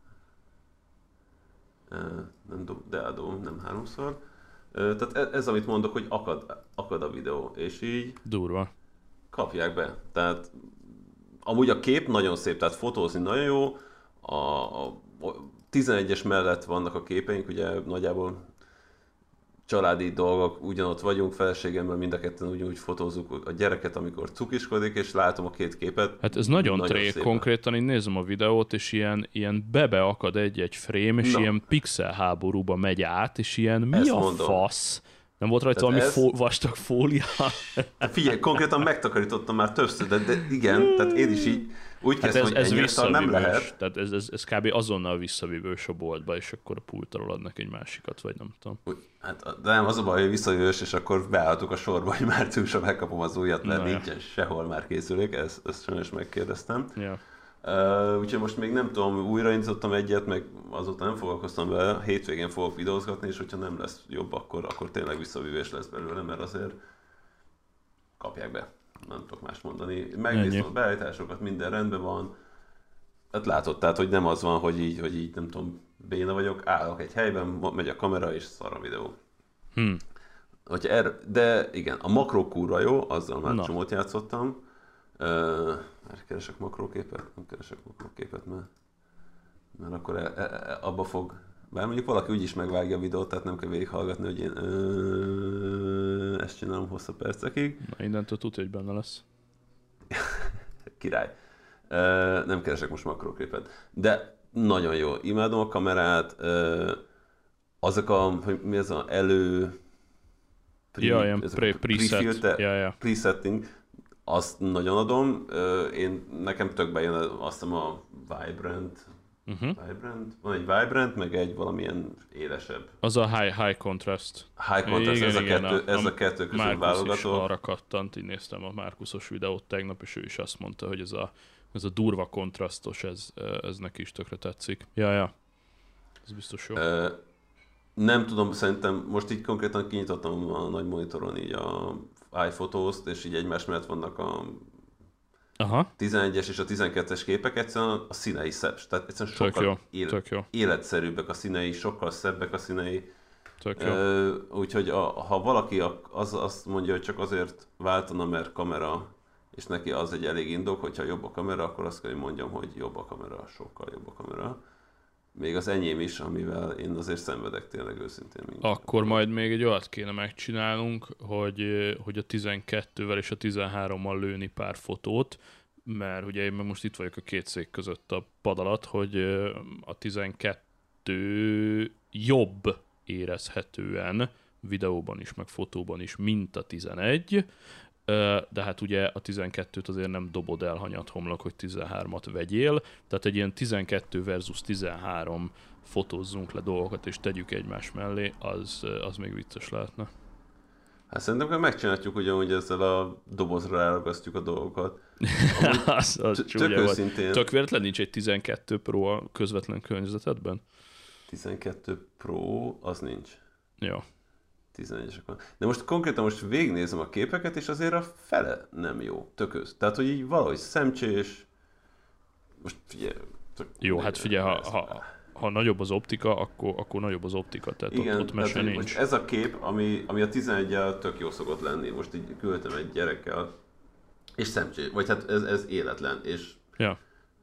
S2: Nem dob, de eldobom, nem háromszor. Tehát ez, ez, amit mondok, hogy akad, akad a videó, és így...
S1: Durva.
S2: Kapják be. Tehát amúgy a kép nagyon szép, tehát fotózni nagyon jó. A, a, a tizenegyes mellett vannak a képeink, ugye nagyjából családi dolgok, ugyanott vagyunk, feleségemmel mind a ketten ugyanúgy fotózzuk a gyereket, amikor cukiskodik, és látom a két képet.
S1: Hát ez nagyon, nagyon trék, konkrétan én nézem a videót, és ilyen, ilyen bebe akad egy-egy frame, és no. ilyen pixel háborúba megy át, és ilyen mi ezt a mondom. Fasz? Nem volt rajta valami ez... fó, vastag fólia?
S2: Figyelj, konkrétan megtakarítottam már többször, de, de igen, tehát én is így úgy kezdtem, hát
S1: ez,
S2: hogy
S1: ez
S2: nem lehet.
S1: Tehát ez, ez, ez kb. Azonnal visszavívős a boltba, és akkor a pultról adnak egy másikat, vagy nem tudom.
S2: Hát, de nem, az a baj, hogy visszavívős, és akkor beálltuk a sorba, hogy márciusra megkapom az újat, mert na, nincsen ja. sehol már készülék, ezt, ezt sajnos megkérdeztem.
S1: Ja.
S2: Uh, úgyhogy most még nem tudom, újraindítottam egyet, meg azóta nem foglalkoztam vele, hétvégén fogok videózgatni, és hogyha nem lesz jobb, akkor, akkor tényleg visszavívés lesz belőle, mert azért kapják be. Nem tudok más mondani. Megnéztem a beállításokat, minden rendben van. Hát látod, tehát, hogy nem az van, hogy így, hogy így nem tudom, béna vagyok, állok egy helyben, megy a kamera, és szar a videó.
S1: Hmm.
S2: Hogyha erre, de igen, a makró kurva jó, azzal már csomót játszottam. Uh, már keresek makróképet? Nem keresek makróképet, mert, mert akkor e, e, abba fog... Bár mondjuk valaki úgyis megvágja a videót, tehát nem kell végighallgatni, hogy én uh, ezt csinálom hosszabb percekig.
S1: Na, innentől tudja, hogy benne lesz.
S2: Király. Uh, nem keresek most makróképet. De nagyon jó. Imádom a kamerát. Uh, azok a... Hogy mi ez az elő... pre,
S1: ja, ilyen
S2: ez
S1: pre,
S2: a
S1: preset.
S2: pre-filter,
S1: Ja, ja.
S2: presetting, azt nagyon adom. Én, nekem tök bejön azt hiszem a Vibrant,
S1: Uh-huh.
S2: Vibrant, van egy Vibrant, meg egy valamilyen élesebb.
S1: Az a high, high contrast.
S2: High contrast,
S1: igen,
S2: ez, a
S1: igen,
S2: kettő,
S1: a,
S2: ez
S1: a
S2: a kettő közül
S1: Márkusz
S2: válogató.
S1: is arra kattant, így néztem a Márkuszos videót tegnap, és ő is azt mondta, hogy ez a, ez a durva kontrasztos, ez, ez neki is tökre tetszik. Ja, ja. Ez biztos jó.
S2: Uh, nem tudom, szerintem most így konkrétan kinyitottam a nagy monitoron így a iPhotos-t, és így egymás mellett vannak a
S1: Aha.
S2: tizenegyes és a tizenkettes képek, egyszerűen a színei szebb. Tehát egyszerűen sokkal
S1: Tök jó,
S2: él,
S1: tök jó.
S2: életszerűbbek a színei, sokkal szebbek a színei.
S1: Tök jó.
S2: Uh, úgyhogy a, ha valaki az, azt mondja, hogy csak azért váltana, mert kamera, és neki az egy elég indok, hogyha jobb a kamera, akkor azt kell, hogy mondjam, hogy jobb a kamera, sokkal jobb a kamera. Még az enyém is, amivel én azért szenvedek tényleg őszintén.
S1: Akkor majd még egy olyat kéne megcsinálnunk, hogy, hogy a tizenkettővel és a tizenhárommal lőni pár fotót, mert ugye én meg most itt vagyok a két szék között a pad alatt, hogy a tizenkettő jobb érezhetően videóban is, meg fotóban is, mint a tizenegy, de hát ugye a tizenkettőt azért nem dobod el hanyat homlok, hogy tizenhármat vegyél, tehát egy ilyen tizenkettő versus tizenhárom fotózzunk le dolgokat és tegyük egymás mellé, az, az még vicces lehetne.
S2: Hát szerintem hogy megcsináljuk ugyanúgy ezzel a dobozra ráragasztjuk a dolgokat.
S1: az, az
S2: tök őszintén.
S1: Tök véletlen nincs egy tizenkettő Pro a közvetlen környezetedben?
S2: tizenkettő Pro, az nincs.
S1: Jó.
S2: tizenegyesek van. De most konkrétan most végignézem a képeket, és azért a fele nem jó. Tök ősz. Tehát, hogy így valahogy szemcsés. Most figyelj.
S1: Jó, hát figyelj, ha, ha, ha nagyobb az optika, akkor, akkor nagyobb az optika, tehát
S2: igen,
S1: ott, ott mese nincs.
S2: Most ez a kép, ami, ami a tizenegyel tök jó szokott lenni. Most így küldtem egy gyerekkel, és szemcsés. Vagy hát ez, ez életlen. És
S1: ja.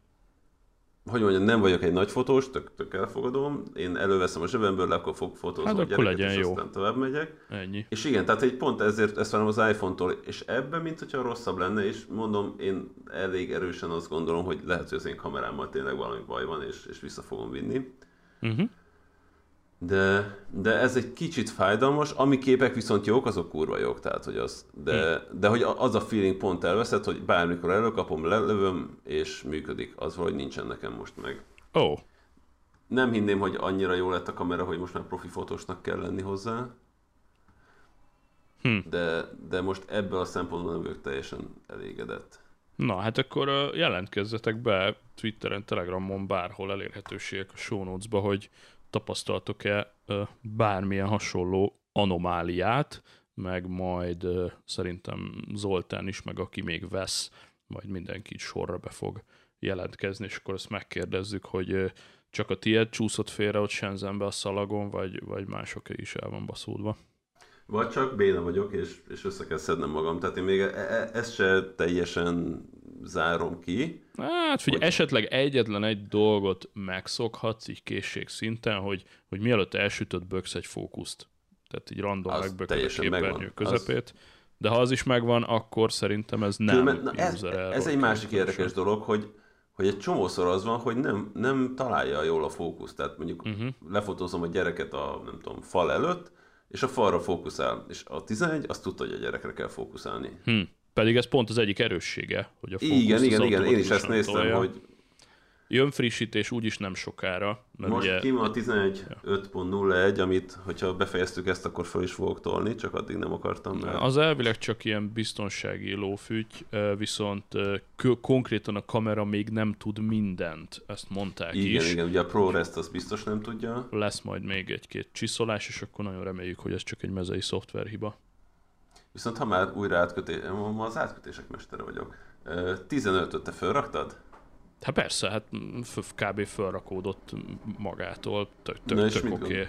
S2: hogy mondjam, nem vagyok egy nagy fotós, tök, tök elfogadom. Én előveszem a zsebemből, akkor fog fotózni
S1: hát
S2: a gyereket,
S1: legyen
S2: és
S1: jó.
S2: aztán tovább megyek.
S1: Ennyi.
S2: És igen, tehát egy pont ezért ezt várom az iPhone-tól, és ebben, mint hogyha rosszabb lenne, és mondom, én elég erősen azt gondolom, hogy lehet, hogy az én kamerámmal tényleg valami baj van, és, és vissza fogom vinni.
S1: Uh-huh.
S2: De, de ez egy kicsit fájdalmas, ami képek viszont jók, azok kurva jók, tehát hogy az, de, hmm. de hogy az a feeling pont elveszett, hogy bármikor előkapom, lelövöm, és működik, az valahogy nincsen nekem most meg.
S1: Ó. Oh.
S2: Nem hinném, hogy annyira jó lett a kamera, hogy most már profi fotósnak kell lenni hozzá, hmm. de, de most ebből a szempontból nem vagyok teljesen elégedett.
S1: Na, hát akkor jelentkezzetek be Twitteren, Telegramon, bárhol elérhetőségek a show notes-ba, hogy tapasztaltok-e bármilyen hasonló anomáliát, meg majd szerintem Zoltán is, meg aki még vesz, majd mindenki sorra be fog jelentkezni, és akkor azt megkérdezzük, hogy csak a tiéd csúszott félre ott Shenzhenbe a szalagon, vagy, vagy mások is el van baszódva.
S2: Vagy csak béna vagyok, és, és össze kell szednem magam. Tehát én még e- e- ezt se teljesen zárom ki.
S1: Hát figyelj, hogy... esetleg egyetlen egy dolgot megszokhatsz így készség szinten, hogy, hogy mielőtt elsütött, böksz egy fókuszt. Tehát így random megbököd a képernyő közepét. Az... De ha az is megvan, akkor szerintem ez nem
S2: Külmen, na ez, ez egy másik érdekes dolog, hogy, hogy egy csomószor az van, hogy nem, nem találja jól a fókuszt. Tehát mondjuk uh-huh. lefotózom a gyereket a nem tudom, fal előtt, és a falra fókuszál. És a tizenegy azt tudta, hogy a gyerekre kell fókuszálni.
S1: Hmm. Pedig ez pont az egyik erőssége, hogy a fókusz
S2: igen, igen, igen, én is ezt néztem, tolja. Hogy
S1: jön frissítés úgyis nem sokára.
S2: Most ugye... ki van a tizenegy öt pont nulla egy, amit, hogyha befejeztük ezt, akkor fel is fogok tolni, csak addig nem akartam. Mert...
S1: Az elvileg csak ilyen biztonsági lófügy, viszont konkrétan a kamera még nem tud mindent, ezt mondták
S2: igen,
S1: is.
S2: Igen, igen, ugye a ProRes azt biztos nem tudja.
S1: Lesz majd még egy-két csiszolás, és akkor nagyon reméljük, hogy ez csak egy mezei szoftverhiba.
S2: Viszont ha már újra átkötés, ma az átkötések mestere vagyok. tizenötöt te fölraktad?
S1: Hát persze, hát kb. Fölrakódott magától, tök, tök, tök oké.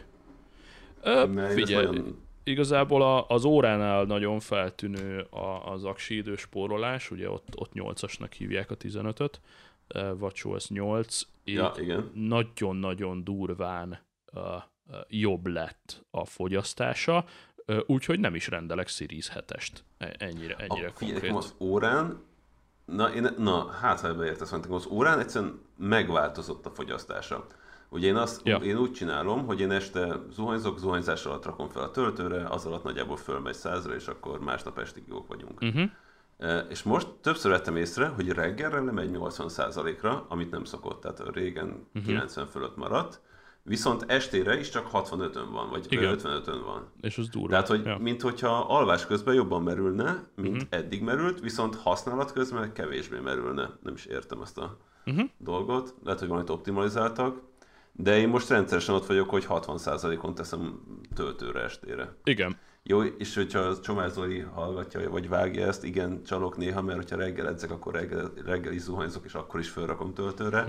S1: Okay. Figyelj, olyan... igazából a, az óránál nagyon feltűnő az aksi időspórolás, ugye ott, ott nyolcasnak hívják a tizenötöt, WatchOS nyolc,
S2: ja, igen.
S1: nagyon-nagyon durván uh, jobb lett a fogyasztása, uh, úgyhogy nem is rendelek Series hetest, ennyire, ennyire
S2: a,
S1: konkrét.
S2: Az órán, na, én, na hát ha ebbe értesz, mondtam, az órán egyszerűen megváltozott a fogyasztása. Ugye én, azt,
S1: Ja.
S2: én úgy csinálom, hogy én este zuhanyzok, zuhanyzás alatt rakom fel a töltőre, az alatt nagyjából fölmegy százra, és akkor másnap estig jók vagyunk.
S1: Uh-huh.
S2: E, és most többször vettem észre, hogy reggelre lemegy nyolcvan százalékra, amit nem szokott, tehát régen uh-huh. kilencven fölött maradt, viszont estére is csak hatvanötön van, vagy Igen. ötvenötön van.
S1: És az durva.
S2: Tehát, hogy
S1: ja.
S2: minthogyha alvás közben jobban merülne, mint uh-huh. eddig merült, viszont használat közben kevésbé merülne. Nem is értem ezt a uh-huh. dolgot. Lehet, hogy valamit optimalizáltak. De én most rendszeresen ott vagyok, hogy hatvan százalékon teszem töltőre estére.
S1: Igen.
S2: Jó, és hogyha Csomár Zoli hallgatja, vagy vágja ezt, igen, csalok néha, mert hogyha reggel edzek, akkor reggel, reggel is zuhanyzok, és akkor is felrakom töltőre.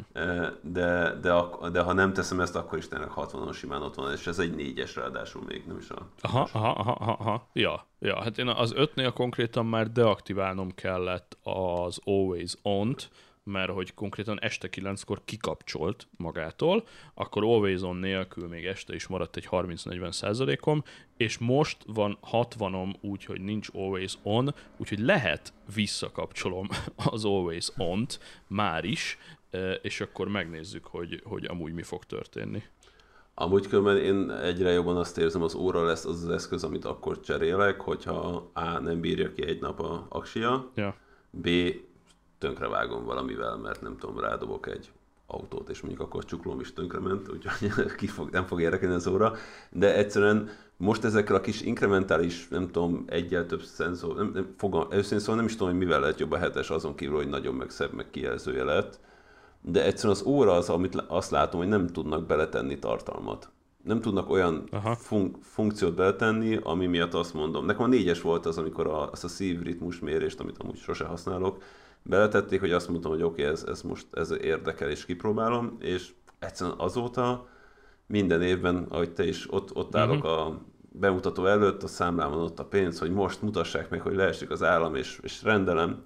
S2: De, de, de ha nem teszem ezt, akkor is tényleg hatvanon simán ott van, és ez egy négyes ráadásul még, nem is a...
S1: Aha, aha, aha, aha. Ja, ja, hát én az ötnél konkrétan már deaktiválnom kellett az Always On-t, mert hogy konkrétan este kilenckor kikapcsolt magától, akkor Always On nélkül még este is maradt egy harminc-negyven százalékom, és most van hatvanom úgy, hogy nincs Always On, úgyhogy lehet visszakapcsolom az Always On-t már is, és akkor megnézzük, hogy, hogy amúgy mi fog történni.
S2: Amúgy különben én egyre jobban azt érzem, az óra lesz az az eszköz, amit akkor cserélek, hogyha A. nem bírja ki egy nap a aksia,
S1: ja.
S2: B. tönkrevágom valamivel, mert nem tudom, rádobok egy autót, és mondjuk akkor csuklóm is tönkrement, úgyhogy ki fog, nem fog érdekelni az óra, de egyszerűen most ezekkel a kis inkrementális, nem tudom, egyel több szenzor, nem, nem, fogam, először szóval nem is tudom, hogy mivel lehet jobb a hetes, azon kívül, hogy nagyon meg szebb, meg kijelzője lett, de egyszerűen az óra az, amit azt látom, hogy nem tudnak beletenni tartalmat. Nem tudnak olyan fun- funkciót beletenni, ami miatt azt mondom. Nekem a négyes volt az, amikor a, azt a szívritmus mérést, amit amúgy sose használok, beletették, hogy azt mondtam, hogy oké, okay, ez, ez most ez érdekel, és kipróbálom, és egyszerűen azóta minden évben, ahogy te is ott, ott állok uh-huh. a bemutató előtt, a számlámon ott a pénz, hogy most mutassák meg, hogy leesik az állam, és, és rendelem.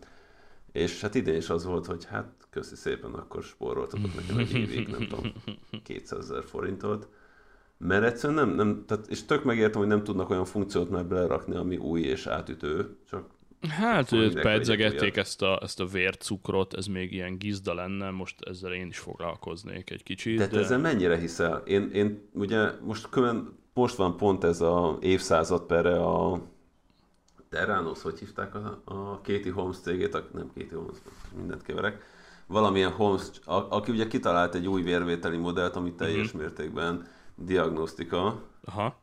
S2: És hát idén is az volt, hogy hát köszi szépen, akkor spóroltatok nekem egy évig, nem tudom, kétszázezer forintot. Mert egyszerűen nem, nem, tehát, és tök megértem, hogy nem tudnak olyan funkciót már belerakni, ami új és átütő, csak
S1: hát, hogy pedzegették ezt a, ezt a vércukrot, ez még ilyen gizda lenne, most ezzel én is foglalkoznék egy kicsit.
S2: De te de... ezzel mennyire hiszel? Én, én ugye most, külön, most van pont ez a évszázad perre a Terranos, hogy hívták a, a Katie Holmes cégét, a, nem Katie Holmes, mindent keverek, valamilyen Holmes, a, aki ugye kitalált egy új vérvételi modellt, ami teljes uh-huh. mértékben diagnosztika.
S1: Aha.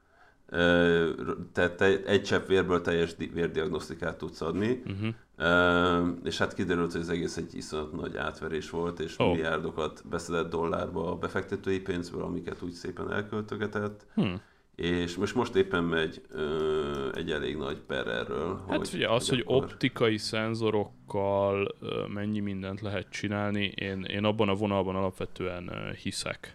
S2: Tehát te egy csepp vérből teljes vérdiagnosztikát tudsz adni, uh-huh. és hát kiderült, hogy az egész egy iszonyat nagy átverés volt, és oh. milliárdokat beszedett dollárba a befektetői pénzből, amiket úgy szépen elköltögetett, hmm. és most, most éppen megy ö, egy elég nagy per erről.
S1: Hát
S2: hogy,
S1: figyelj, az, hogy,
S2: akkor...
S1: optikai szenzorokkal ö, mennyi mindent lehet csinálni, én, én abban a vonalban alapvetően ö, hiszek.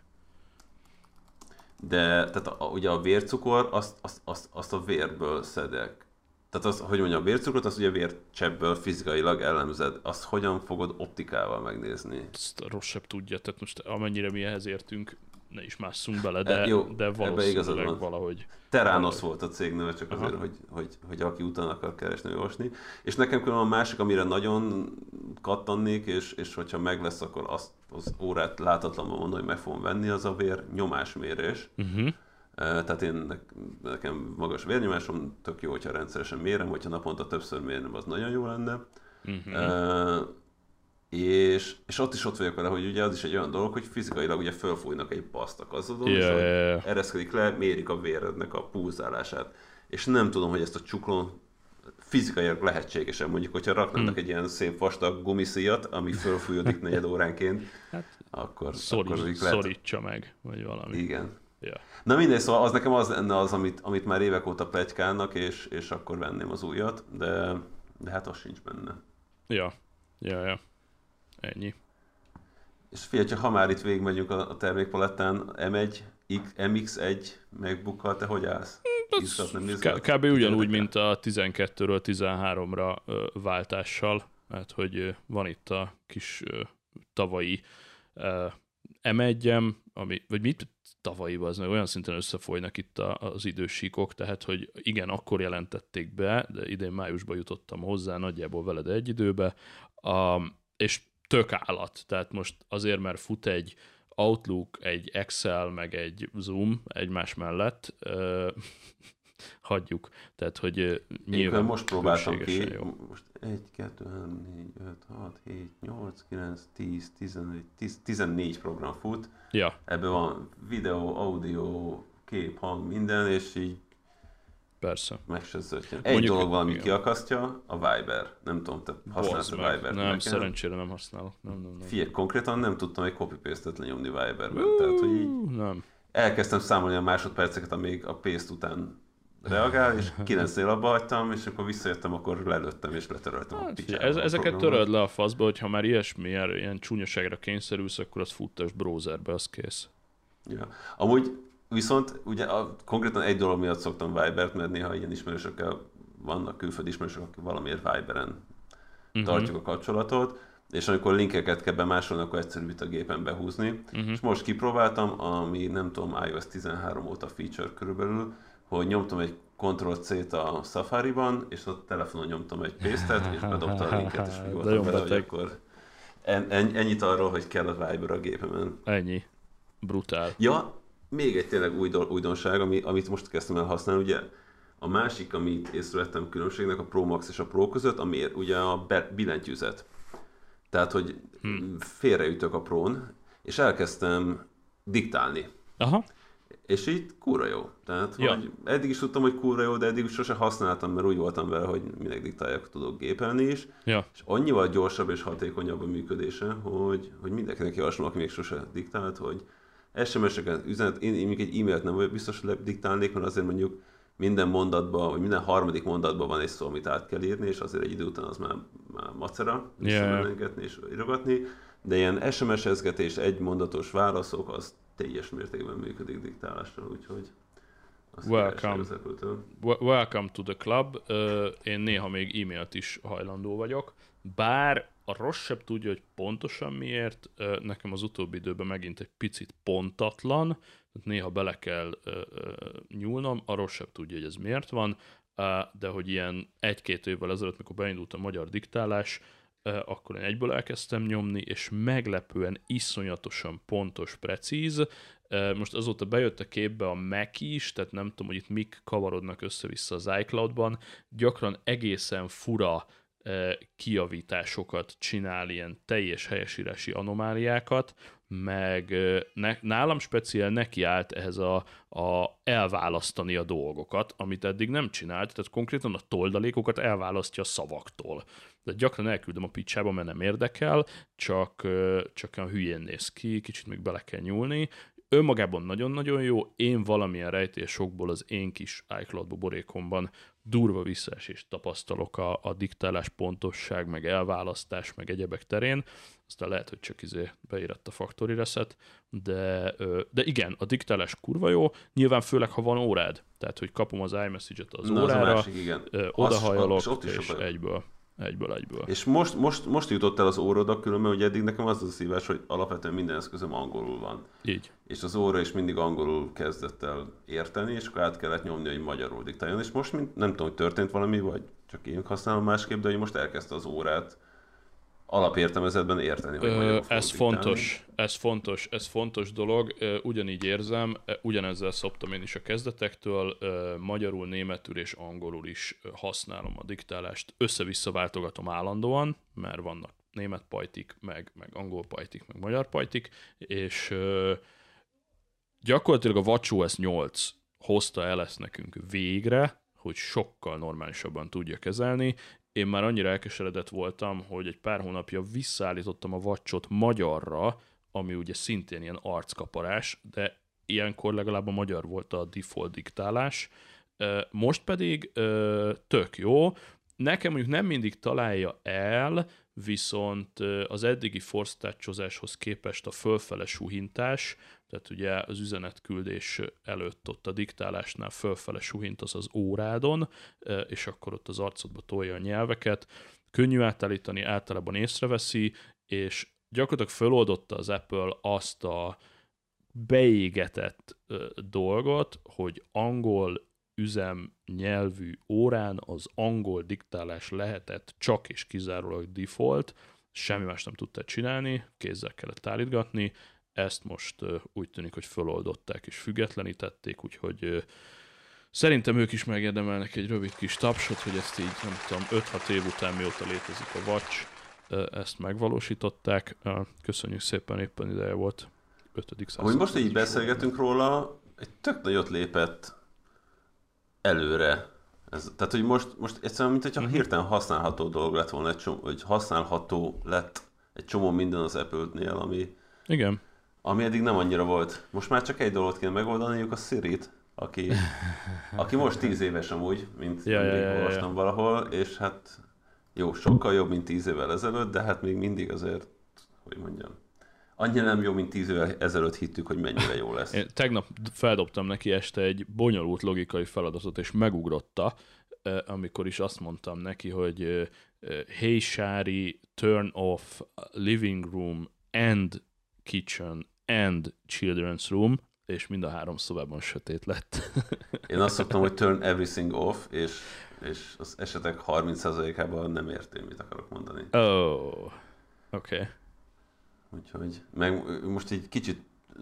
S2: De tehát a, ugye a vércukor, azt, azt, azt, azt a vérből szedek. Tehát az, hogy mondjam, a vércukrot, azt ugye vércsebből fizikailag elemzed. Azt hogyan fogod optikával megnézni?
S1: Ezt a rossz sebb tudja, tehát most amennyire mi ehhez értünk, ne is másszunk bele, de,
S2: e, jó,
S1: de valószínűleg valahogy.
S2: Terranos volt a cég neve, csak Aha. azért, hogy, hogy, hogy aki utána akar keresni, olvasni. És nekem különben a másik, amire nagyon kattannék, és, és hogyha meg lesz, akkor azt az órát látatlanban mondom, hogy meg fogom venni, az a vér nyomásmérés. Uh-huh. Tehát én, nekem magas vérnyomásom, tök jó, hogyha rendszeresen mérem, hogyha naponta többször mérnem, az nagyon jó lenne. Uh-huh. Uh, és, és ott is ott vagyok vele, hogy ugye az is egy olyan dolog, hogy fizikailag ugye fölfújnak egy paszt a kazadon, yeah, és yeah, yeah. ereszkedik le, mérik a vérednek a pulzálását. És nem tudom, hogy ezt a csuklón fizikailag lehetségesen, mondjuk, hogyha raknának hmm. egy ilyen szép vastag gumiszíjat, ami fölfújódik negyed óránként, hát, akkor,
S1: szorít,
S2: akkor lehet...
S1: szorítsa meg, vagy valami.
S2: Igen.
S1: Yeah.
S2: Na mindegy, szóval az nekem az lenne az, amit, amit már évek óta pletykálnak, és, és akkor venném az újat, de, de hát az sincs benne.
S1: Ja, ja, ja. Ennyi.
S2: És figyelj, ha már itt végigmegyünk a, a termékpalettán, em egy, em iksz egy MacBookkal, te hogy állsz? Izgat, nem izgat?
S1: Kb. ugyanúgy, mint a tizenkettőről tizenháromra ö, váltással, hát hogy ö, van itt a kis ö, tavalyi ö, em egyem, ami, vagy mit tavalyi, az meg olyan szinten összefolynak itt a, az idősíkok, tehát hogy igen, akkor jelentették be, de idén májusban jutottam hozzá, nagyjából veled egy időbe, a, és tök állat, tehát most azért, mert fut egy Outlook, egy Excel, meg egy Zoom egymás mellett, uh, hagyjuk. Tehát, hogy uh, nyilván
S2: én most próbáltam ki,
S1: jó.
S2: most egy, kettő, három, négy, öt, hat, hét, nyolc, kilenc, tíz, tizenegy, tíz, tizennégy program fut.
S1: Ja.
S2: Ebben van videó, audio, kép, hang, minden, és így
S1: persze.
S2: Meg se zöldjen. Egy Mondjuk, dolog valami
S1: igen.
S2: kiakasztja, a Viber. Nem tudom, te használsz a Vibert?
S1: Nem, nekem? szerencsére nem használok. Nem, nem, nem.
S2: Figyelj, konkrétan nem tudtam egy copy-paste-et lenyomni Viberben. Uh, Tehát, hogy így
S1: nem.
S2: elkezdtem számolni a másodperceket, amíg a paste után reagál, és kilencnél abba hagytam, és akkor visszajöttem, akkor lelőttem és letöröltem hát, a picsába.
S1: Ez, ezeket töröld le a faszba, hogyha már ilyesmi, ilyen csúnyaságra kényszerülsz, akkor az futtas browserbe, az kész.
S2: Ja. Amúgy viszont ugye a, konkrétan egy dolog miatt szoktam Vibert, mert néha ilyen ismerősökkel vannak külföldi ismerősök, akik valamiért Viberen uh-huh. tartjuk a kapcsolatot, és amikor linkeket kell bemásolni, akkor egyszerűbb itt a gépen behúzni. Uh-huh. És most kipróbáltam, ami nem tudom, iOS tizenhárom óta feature körülbelül, hogy nyomtam egy Ctrl-C-t a Safari-ban, és a telefonon nyomtam egy paste-et, és bedobta a linket, és úgy voltam vele, hogy akkor en, en, ennyit arról, hogy kell a Viber a gépemen.
S1: Ennyi. Brutál.
S2: Ja, még egy tényleg új, újdonság, ami, amit most kezdtem el használni, ugye a másik, amit észrevettem különbségnek a Pro Max és a Pro között, ami ugye a billentyűzet. Tehát, hogy hmm. félreütök a Pro-n, és elkezdtem diktálni.
S1: Aha.
S2: És így kurva jó. Tehát,
S1: ja.
S2: hogy eddig is tudtam, hogy kurva jó, de eddig sose használtam, mert úgy voltam vele, hogy minek diktáljak, tudok gépelni is.
S1: Ja.
S2: És annyival gyorsabb és hatékonyabb a működése, hogy, hogy mindenkinek javaslom, aki még sose diktált, hogy es em es-eket, üzenet, én, én még egy e-mailt nem vagyok biztos, hogy diktálnék, mert azért mondjuk minden mondatban, vagy minden harmadik mondatban van egy szó, amit át kell írni, és azért egy idő után az már, már macera, visszamenengetni yeah. és írogatni, de ilyen es em es-ezgetés, egy mondatos válaszok, az teljes mértékben működik diktálásra, úgyhogy
S1: welcome. welcome to the club. Uh, én néha még e-mailt is hajlandó vagyok, bár a rosszabb tudja, hogy pontosan miért, nekem az utóbbi időben megint egy picit pontatlan, néha bele kell uh, nyúlnom, a rosszabb tudja, hogy ez miért van, uh, de hogy ilyen egy-két évvel ezelőtt, mikor beindult a magyar diktálás, uh, akkor én egyből elkezdtem nyomni, és meglepően iszonyatosan pontos, precíz. Uh, most azóta bejött a képbe a Mac is, tehát nem tudom, hogy itt mik kavarodnak össze-vissza az iCloud-ban, gyakran egészen fura kijavításokat csinál, ilyen teljes helyesírási anomáliákat, meg ne, nálam speciál nekiállt ehhez a, a elválasztani a dolgokat, amit eddig nem csinált, tehát konkrétan a toldalékokat elválasztja a szavaktól. De gyakran elküldöm a picsába, mert nem érdekel, csak, csak olyan hülyén néz ki, kicsit még bele kell nyúlni. Önmagában nagyon-nagyon jó, én valamilyen rejtélyes sokból az én kis iCloud buborékomban durva visszaesést tapasztalok a, a diktálás pontosság, meg elválasztás, meg egyebek terén. Aztán lehet, hogy csak izé beírett a factory reset, de, de igen, a diktálás kurva jó, nyilván főleg, ha van órád. Tehát, hogy kapom az iMessage-et az
S2: Na,
S1: órára,
S2: az másik,
S1: odahajolok, és, és egyből. Egyből, egyből.
S2: És most, most, most jutott el az óroda különben, hogy eddig nekem az az a szívás, hogy alapvetően minden eszközöm angolul van.
S1: Így.
S2: És az óra is mindig angolul kezdett el érteni, és akkor át kellett nyomni, hogy magyarul diktáljon. És most mint, nem tudom, hogy történt valami, vagy csak én használom másképp, de hogy most elkezdte az órát alapértelmezetben érteni, hogy
S1: Ö, ez fontos, ez fontos, ez fontos dolog, ugyanígy érzem, ugyanezzel szoptam én is a kezdetektől, magyarul, németül és angolul is használom a diktálást, össze-vissza váltogatom állandóan, mert vannak német pajtik, meg, meg angol pajtik, meg magyar pajtik, és gyakorlatilag a watchOS nyolc hozta el ezt nekünk végre, hogy sokkal normálisabban tudja kezelni. Én már annyira elkeseredett voltam, hogy egy pár hónapja visszaállítottam a Watchot magyarra, ami ugye szintén ilyen arckaparás, de ilyenkor legalább a magyar volt a default diktálás. Most pedig tök jó. Nekem mondjuk nem mindig találja el, viszont az eddigi force touch-ozáshoz képest a fölfele suhintás, tehát ugye az üzenetküldés előtt ott a diktálásnál fölfele suhint az az órádon, és akkor ott az arcodba tolja a nyelveket. Könnyű átállítani, általában észreveszi, és gyakorlatilag föloldotta az Apple azt a beégetett dolgot, hogy angol üzemnyelvű órán az angol diktálás lehetett csak és kizárólag default, semmi más nem tudtál csinálni, kézzel kellett állítgatni, ezt most úgy tűnik, hogy föloldották és függetlenítették, úgyhogy szerintem ők is megérdemelnek egy rövid kis tapsot, hogy ezt így, nem tudom, öt-hat év után, mióta létezik a Watch, ezt megvalósították. Köszönjük szépen, éppen ideje volt. ötödik század.
S2: Hogy most így beszélgetünk róla, egy tök nagyot lépett előre. Ez, tehát, hogy most, most egyszerűen, mint hogyha uh-huh. hirtelen használható dolog lett volna, egy csomó, hogy használható lett egy csomó minden az Apple-nél, ami,
S1: igen.
S2: ami eddig nem annyira volt. Most már csak egy dolgot kéne megoldaniuk, a Sirit, aki, aki most tíz éves amúgy, mint
S1: ja,
S2: mindig
S1: ja, ja,
S2: olvastam
S1: ja.
S2: valahol, és hát jó, sokkal jobb, mint tíz évvel ezelőtt, de hát még mindig azért, hogy mondjam, annyira nem jó, mint tíz évvel ezelőtt hittük, hogy mennyire jó lesz.
S1: Én tegnap feldobtam neki este egy bonyolult logikai feladatot, és megugrotta, amikor is azt mondtam neki, hogy hey Sári, turn off living room and kitchen and children's room, és mind a három szobában sötét lett.
S2: Én azt szoktam, hogy turn everything off, és, és az esetek harminc százalékában nem értem, mit akarok mondani.
S1: Oh, oké. Okay.
S2: Úgyhogy, meg most egy kicsit,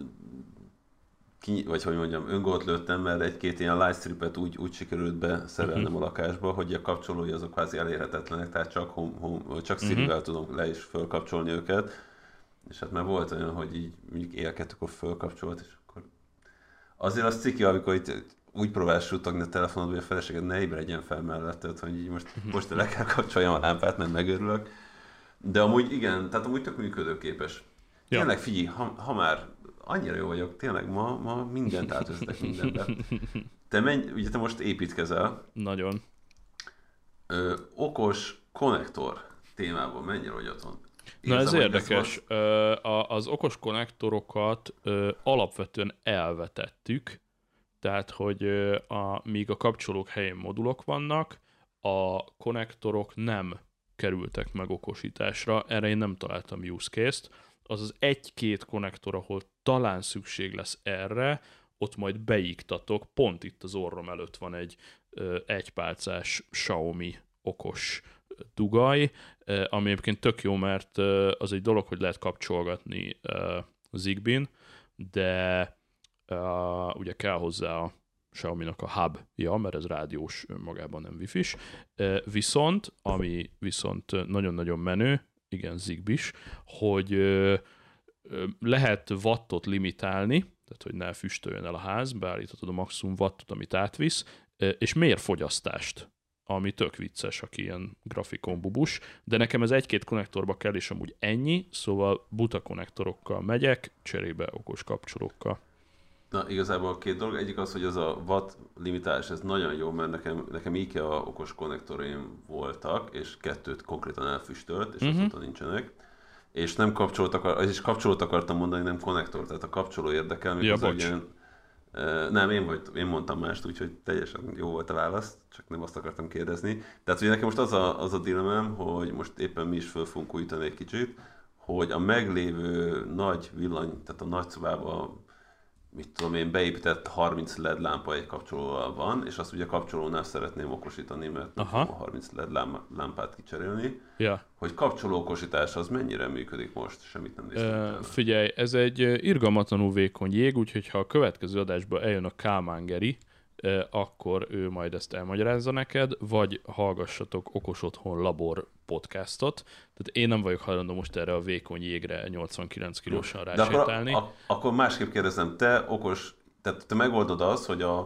S2: ki, vagy hogy mondjam, öngolt lőttem, mert egy-két ilyen lightstripet úgy, úgy sikerült beszerelnem uh-huh. a lakásba, hogy a kapcsolói azok kvázi elérhetetlenek, tehát csak, home, home, csak Siri-vel uh-huh. tudom le is fölkapcsolni őket. És hát már volt olyan, hogy így mondjuk éjjel kettőkor fölkapcsolt, és akkor azért az ciki, amikor itt úgy próbálsz suttogni a telefonodba, hogy a feleséged ne ébredjen fel melletted, hogy így most, most le kell kapcsoljam a lámpát, mert megörülök. De amúgy igen, tehát amúgy tök működőképes. Ja. Tényleg figyelj, ha, ha már annyira jó vagyok, tényleg ma, ma mindent átvezetek mindenben. Te menj, ugye te most építkezel.
S1: Nagyon.
S2: Ö, okos konnektor témában mennyire vagy otthon?
S1: Na ez érdekes. Ez az okos konnektorokat alapvetően elvetettük, tehát hogy a, míg a kapcsolók helyén modulok vannak, a konnektorok nem kerültek meg okosításra, erre én nem találtam use case-t. Az az egy-két konnektor, ahol talán szükség lesz erre, ott majd beiktatok, pont itt az orrom előtt van egy egypálcás Xiaomi okos dugaj, ami egyébként tök jó, mert az egy dolog, hogy lehet kapcsolgatni Zigbee-n, de ugye kell hozzá a Xiaomi-nak a hubja, mert ez rádiós önmagában, nem wifi-s. Viszont, ami viszont nagyon-nagyon menő, igen, Zigbee-s, hogy lehet wattot limitálni, tehát hogy ne füstöljön el a ház, beállíthatod a maximum wattot, amit átvisz, és mérfogyasztást, ami tök vicces, aki ilyen grafikon bubus, de nekem ez egy-két konnektorba kell, és amúgy ennyi, szóval buta konnektorokkal megyek, cserébe okos kapcsolókkal.
S2: Na, igazából két dolog. Egyik az, hogy ez a watt limitálás, ez nagyon jó, mert nekem, nekem IKEA okos konnektoraim voltak, és kettőt konkrétan elfüstölt, és uh-huh. azóta nincsenek. És nem kapcsolót, és kapcsolót akartam mondani, nem konnektor, tehát a kapcsoló érdekel.
S1: Ja, bocs.
S2: Ugyan, nem, én, vagy, én mondtam mást, úgyhogy teljesen jó volt a válasz, csak nem azt akartam kérdezni. Tehát ugye nekem most az a, az a dilemmám, hogy most éppen mi is föl fogunk újítani egy kicsit, hogy a meglévő nagy villany, tehát a nagy szobában, mit tudom én, beépített harminc led lámpa egy kapcsolóval van, és azt ugye kapcsolónál szeretném okosítani, mert nem fogom a harminc led lámpát kicserélni.
S1: Ja.
S2: Hogy kapcsolókosítás az mennyire működik most, semmit nem néztem.
S1: Uh, figyelj, ez egy irgalmatlanul vékony jég, úgyhogy ha a következő adásban eljön a Kálmán Geri, uh, akkor ő majd ezt elmagyarázza neked, vagy hallgassatok Okos Otthon Labor podcastot. Tehát én nem vagyok hajlandó most erre a vékony jégre nyolcvankilenc kilósan rásétálni.
S2: Akkor, a, akkor másképp kérdezem, te okos, tehát te megoldod azt, hogy a,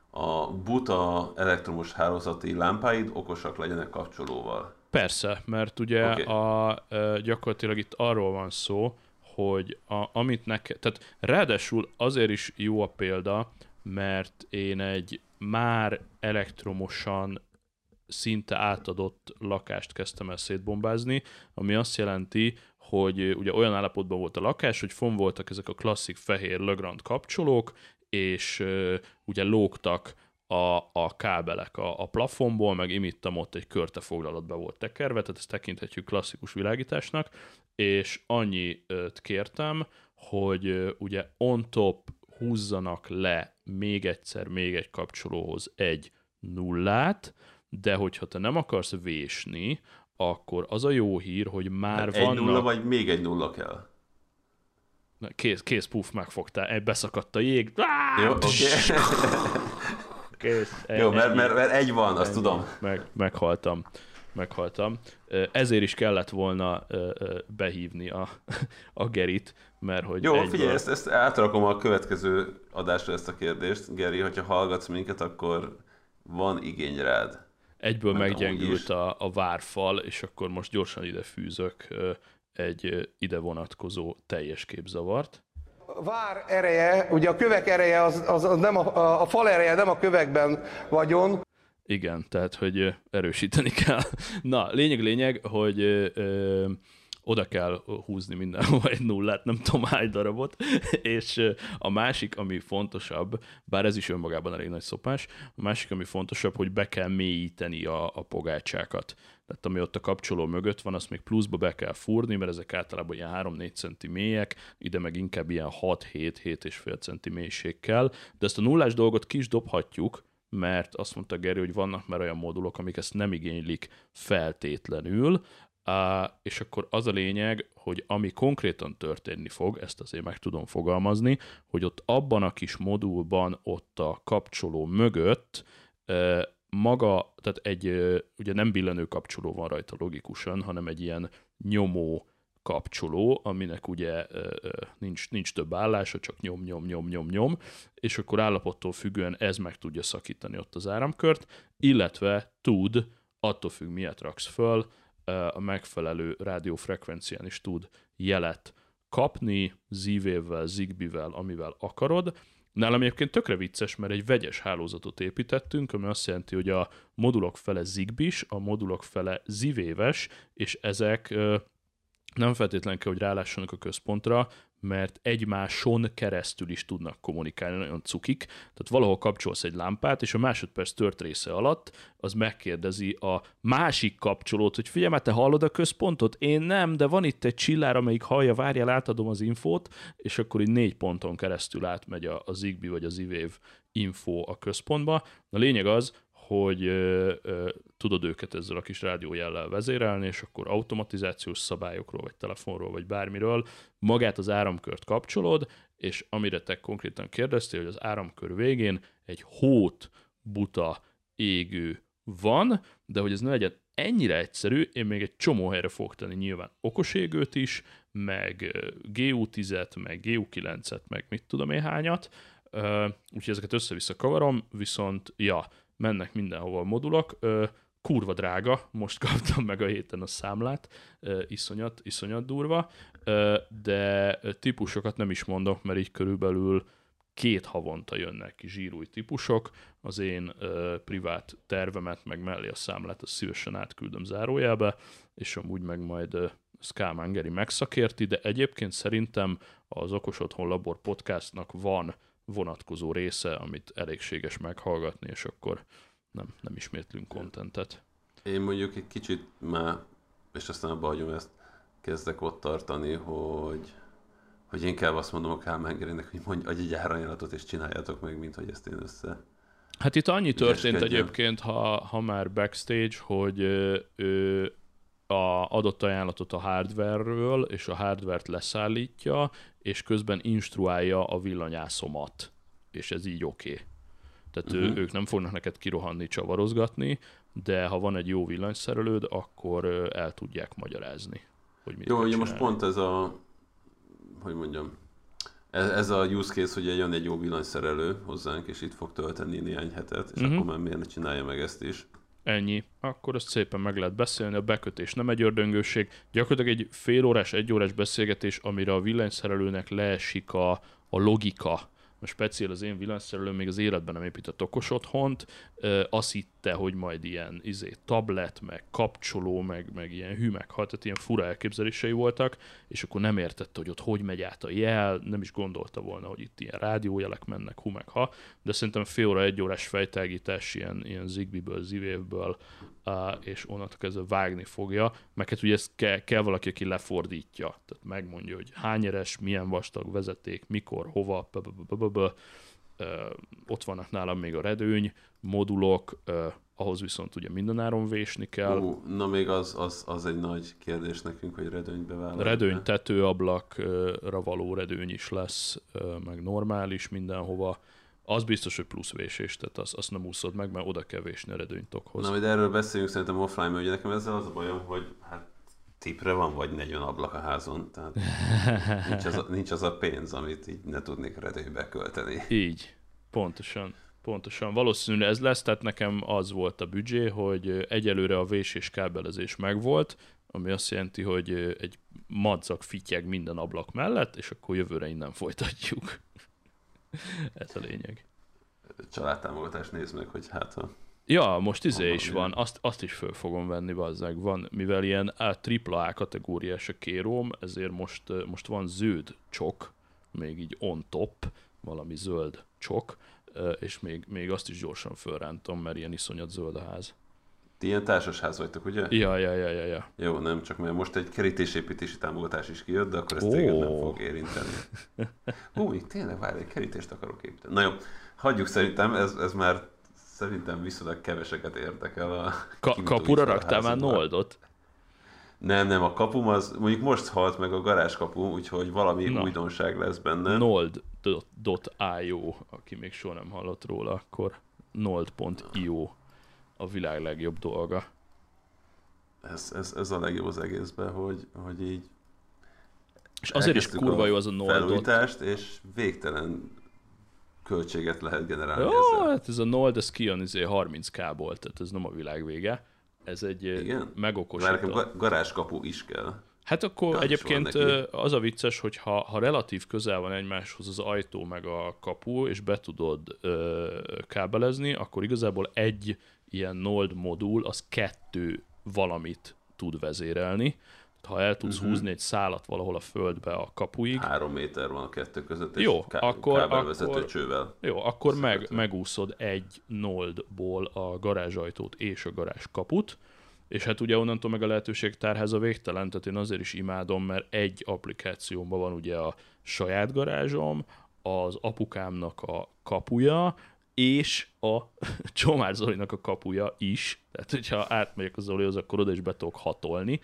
S2: a buta elektromos hálózati lámpáid okosak legyenek kapcsolóval.
S1: Persze, mert ugye okay. a, gyakorlatilag itt arról van szó, hogy a, amit neked, tehát ráadásul azért is jó a példa, mert én egy már elektromosan szinte átadott lakást kezdtem el szétbombázni, ami azt jelenti, hogy ugye olyan állapotban volt a lakás, hogy fönn voltak ezek a klasszik fehér Legrand kapcsolók, és uh, ugye lógtak a, a kábelek a, a plafonból, meg imittam ott egy körtefoglalat be volt tekerve, tehát ezt tekinthetjük klasszikus világításnak, és annyit kértem, hogy uh, ugye on top húzzanak le még egyszer, még egy kapcsolóhoz egy nullát, de hogyha te nem akarsz vésni, akkor az a jó hír, hogy már
S2: hát
S1: vannak...
S2: Egy nulla, vagy még egy nulla kell?
S1: Kész, kész, puff, megfogtál, egy beszakadt a jég.
S2: Jó, oké.
S1: Kész.
S2: Jó, mert, mert, mert egy van, azt
S1: ennyi.
S2: tudom.
S1: Meg, meghaltam. Meghaltam. Ezért is kellett volna behívni a, a Gerit, mert hogy
S2: Jó,
S1: egyből...
S2: figyelj, ezt, ezt átrakom a következő adásra ezt a kérdést. Geri, hogyha hallgatsz minket, akkor van igény rád.
S1: Egyből mert meggyengült a, a várfal, és akkor most gyorsan ide fűzök egy ide vonatkozó teljes képzavart.
S3: A vár ereje, ugye a kövek ereje, az, az, az nem a, a, a fal ereje nem a kövekben vagyon.
S1: Igen, tehát, hogy erősíteni kell. Na, lényeg, lényeg, hogy ö, ö, oda kell húzni mindenhova egy nullát, nem tudom hány darabot, és a másik, ami fontosabb, bár ez is önmagában elég nagy szopás, a másik, ami fontosabb, hogy be kell mélyíteni a, a pogácsákat. Tehát ami ott a kapcsoló mögött van, azt még pluszba be kell fúrni, mert ezek általában ilyen három-négy centi mélyek, ide meg inkább ilyen hat-hét-hét és fél centi mélység kell, de ezt a nullás dolgot ki is dobhatjuk, mert azt mondta Geri, hogy vannak már olyan modulok, amik ezt nem igénylik feltétlenül, és akkor az a lényeg, hogy ami konkrétan történni fog, ezt azért meg tudom fogalmazni, hogy ott abban a kis modulban, ott a kapcsoló mögött maga, tehát egy, ugye nem billenő kapcsoló van rajta logikusan, hanem egy ilyen nyomó kapcsoló, aminek ugye nincs, nincs több állása, csak nyom, nyom, nyom, nyom, nyom, és akkor állapottól függően ez meg tudja szakítani ott az áramkört, illetve tud, attól függ, miért raksz föl, a megfelelő rádiófrekvencián is tud jelet kapni, Z-Wave-vel, Zigbee-vel, amivel akarod. Nálam egyébként tökre vicces, mert egy vegyes hálózatot építettünk, ami azt jelenti, hogy a modulok fele Zigbee-s, a modulok fele Z-Wave-es, és ezek nem feltétlenül kell, hogy rálássanak a központra, mert egymáson keresztül is tudnak kommunikálni, nagyon cukik. Tehát valahol kapcsolsz egy lámpát, és a másodperc tört része alatt az megkérdezi a másik kapcsolót, hogy figyelj, mert te hallod a központot? Én nem, de van itt egy csillár, amelyik hallja, várjál, átadom az infót, és akkor így négy ponton keresztül átmegy a, a Zigbee vagy a Z-Wave info a központba. A lényeg az, hogy ö, ö, tudod őket ezzel a kis rádiójellel vezérelni, és akkor automatizációs szabályokról, vagy telefonról, vagy bármiről magát az áramkört kapcsolod, és amire te konkrétan kérdeztél, hogy az áramkör végén egy hót buta égő van, de hogy ez ne legyen ennyire egyszerű, én még egy csomó helyre fogok tenni nyilván okos égőt is, meg G U tízet, meg G U kilencet, meg mit tudom én hányat, úgyhogy ezeket össze-vissza kavarom, viszont ja, mennek mindenhova a modulok, kurva drága, most kaptam meg a héten a számlát, iszonyat, iszonyat durva, de típusokat nem is mondok, mert így körülbelül két havonta jönnek ki zsírúj típusok, az én privát tervemet, meg mellé a számlát, azt szívesen átküldöm zárójelbe, és amúgy meg majd ezt Kálmán Geri megszakérti, de egyébként szerintem az Okos Otthon Labor podcastnak van vonatkozó része, amit elégséges meghallgatni, és akkor nem, nem ismétlünk kontentet.
S2: Én mondjuk egy kicsit már, és aztán abba hagyom ezt, kezdek ott tartani, hogy, hogy inkább azt mondom a Kálmán Gerinek, hogy mondj, adj egy árajánlatot, és csináljátok meg, mint hogy ezt én össze.
S1: Hát itt annyi történt egyébként, ha, ha már backstage, hogy ő a adott ajánlatot a hardware-ről, és a hardware-t leszállítja, és közben instruálja a villanyászomat. És ez így oké. Okay. Tehát uh-huh. ő, ők nem fognak neked kirohanni, csavarozgatni, de ha van egy jó villanyszerelőd, akkor el tudják magyarázni, hogy mit
S2: jó,
S1: kell
S2: ugye most pont ez a, hogy mondjam, ez, ez a use case, hogy jön egy jó villanyszerelő hozzánk, és itt fog tölteni néhány hetet, és uh-huh. akkor már miért ne csinálja meg ezt is.
S1: Ennyi. Akkor ezt szépen meg lehet beszélni, a bekötés nem egy ördöngőség. Gyakorlatilag egy fél órás, egy órás beszélgetés, amire a villanyszerelőnek leesik a, a logika. Most speciál az én villanyszerelőm még az életben nem épített okos otthont, azt hitte, hogy majd ilyen izé, tablet, meg kapcsoló, meg, meg ilyen hű, meg halt, tehát ilyen fura elképzelései voltak, és akkor nem értette, hogy ott hogy megy át a jel, nem is gondolta volna, hogy itt ilyen rádiójelek mennek, hú, meg ha, de szerintem fél óra, egy órás fejtágítás ilyen, ilyen Zigbee-ből, Z-Wave-ből, és onnantól kezdve vágni fogja, meg hát ugye ezt kell, kell valaki, aki lefordítja, tehát megmondja, hogy hány eres, milyen vastag vezeték, mikor, hova, ott vannak nálam még a redőny, modulok, ahhoz viszont ugye mindenáron vésni kell.
S2: Uh, na még az, az, az egy nagy kérdés nekünk, hogy redőnyt bevállalni.
S1: Redőny, tetőablakra való redőny is lesz, meg normális mindenhova. Az biztos, hogy plusz vésés, tehát azt, azt nem úszod meg, mert oda kell vésni a redőnytokhoz.
S2: Na, majd erről beszéljünk szerintem offline, mert ugye nekem ezzel az a bajom, hogy hát tipre van vagy negyven ablak a házon, tehát nincs az, a, nincs az a pénz, amit így ne tudnék redőnybe költeni.
S1: Így, pontosan. Pontosan, valószínűleg ez lesz, tehát nekem az volt a büdzsé, hogy egyelőre a vésés kábelezés megvolt, ami azt jelenti, hogy egy madzag fityeg minden ablak mellett, és akkor jövőre innen folytatjuk. Ez a lényeg.
S2: Családtámogatást nézd meg, hogy hát ha...
S1: Ja, most izé is van, azt, azt is föl fogom venni, bazzeg. Van, mivel ilyen A, tripla A kategóriás a kéróm, ezért most, most van zöld csok, még így on top, valami zöld csok, és még, még azt is gyorsan fölrántom, mert ilyen iszonyat zöld a ház.
S2: Ti ilyen társasház vagytok, ugye?
S1: Ja, ja, ja, ja, ja.
S2: Jó, nem, csak mert most egy kerítésépítési támogatás is kijött, de akkor ezt téged nem fog érinteni. Új, tényleg, várj, egy kerítést akarok építeni. Na jó, hagyjuk szerintem, ez, ez már szerintem viszonylag keveseket érdekel a...
S1: Ka- kapura raktál már noldot?
S2: Nem, nem, a kapum az, mondjuk most halt meg a garázskapu, úgyhogy valami
S1: Na.
S2: újdonság lesz benne.
S1: nold dot i o, aki még soha nem hallott róla, akkor nold pont i o a világ legjobb dolga.
S2: Ez, ez, ez a legjobb az egészben, hogy, hogy így...
S1: És azért is kurva jó az a noldot.
S2: Felújítást, és végtelen költséget lehet generálni
S1: Jó,
S2: ezzel.
S1: hát ez a nold, ez kijön izé harminc ká-ból, tehát ez nem a világ vége. Ez egy
S2: Igen?
S1: megokosító.
S2: Már nekem garázskapu is kell.
S1: Hát akkor
S2: Kár
S1: egyébként az a vicces, hogy ha, ha relatív közel van egymáshoz az ajtó meg a kapu, és be tudod ö, kábelezni, akkor igazából egy ilyen nold modul, az kettő valamit tud vezérelni. Ha el tudsz uh-huh. húzni egy szálat valahol a földbe a kapuig.
S2: Három méter van a kettő között, és
S1: jó,
S2: ká-
S1: akkor,
S2: kábelvezető
S1: akkor,
S2: csővel.
S1: Jó, akkor meg, megúszod egy noldból a garázsajtót és a garázskaput, és hát ugye onnantól meg a lehetőség tárháza végtelen, tehát én azért is imádom, mert egy applikációmban van ugye a saját garázsom, az apukámnak a kapuja, és a Csomár Zolinak a kapuja is, tehát hogyha átmegyek a Zolihoz, akkor oda is be tudok hatolni,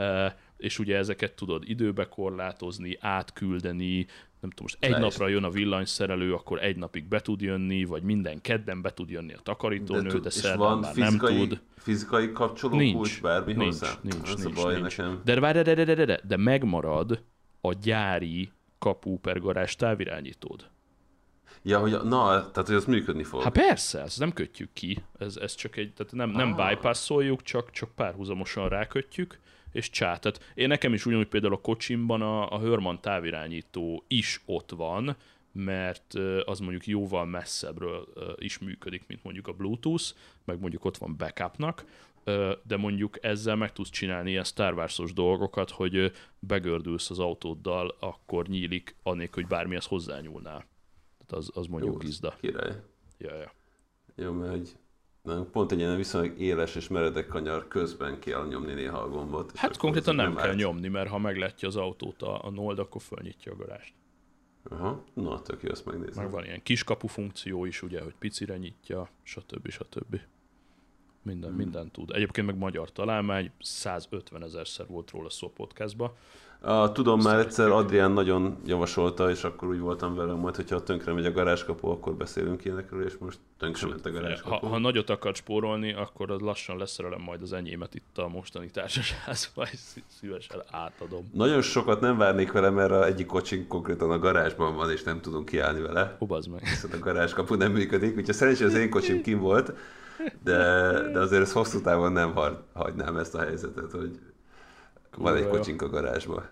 S1: és ugye ezeket tudod időbe korlátozni, átküldeni, nem tudom, most egy
S2: Le
S1: napra jön a villanyszerelő, akkor egy napig be tud jönni, vagy minden kedden be tud jönni a takarítónő, de, de szerdán már fizikai,
S2: nem tud. Fizikai kapcsoló
S1: nincs,
S2: kulcs bármi
S1: nincs,
S2: hozzá?
S1: Nincs,
S2: Ez
S1: nincs,
S2: a baj
S1: nincs.
S2: nekem.
S1: De, de, de, de, de, de, de megmarad a gyári kapu per garázs távirányítód.
S2: Ja, hogy na, tehát hogy az működni fog.
S1: Hát persze, ezt nem kötjük ki, ez, ez csak egy, tehát nem, nem
S2: ah.
S1: bypassoljuk, csak, csak párhuzamosan rákötjük, és csá. Tehát én nekem is ugyanúgy például a kocsimban a, a Hörmann távirányító is ott van, mert az mondjuk jóval messzebbről is működik, mint mondjuk a Bluetooth, meg mondjuk ott van backupnak, de mondjuk ezzel meg tudsz csinálni ilyen Star Wars-os dolgokat, hogy begördülsz az autóddal, akkor nyílik, annélkül, hogy bármihez hozzányúlnál. Tehát az, az mondjuk
S2: Jó,
S1: gizda.
S2: Király.
S1: Ja, ja.
S2: Jó, mert egy, nem, pont egy ilyen viszonylag éles és meredek kanyar közben kell nyomni néha a gombot.
S1: Hát konkrétan nem, nem kell
S2: árt.
S1: nyomni, mert ha meglátja az autót a, a nold, akkor fölnyitja a garást.
S2: Aha, na tök jó, azt megnézem.
S1: Meg van ilyen kiskapu funkció is, ugye, hogy picire nyitja, stb. stb. Minden, hmm. minden tud. Egyébként meg magyar találmány, százötven ezerszer volt róla szó a podcastba.
S2: A, tudom, Azt már egyszer Adrián nagyon javasolta, és akkor úgy voltam vele, majd hogyha tönkre megy a garázskapu, akkor beszélünk ilyenekről, és most tönkre ment a garázskapu.
S1: Ha, ha nagyot akar spórolni, akkor az lassan leszerelem majd az enyémet itt a mostani társasházba, és szívesen átadom.
S2: Nagyon sokat nem várnék vele, mert a egyik kocsink konkrétan a garázsban van, és nem tudunk kiállni vele.
S1: Hobazd meg.
S2: Viszont a garázskapu nem működik, úgyhogy szerencsére az én kocsim kim volt, de, de azért ez hosszú távon nem hagynám ezt a helyzetet, hogy van egy kocsink a garázsban.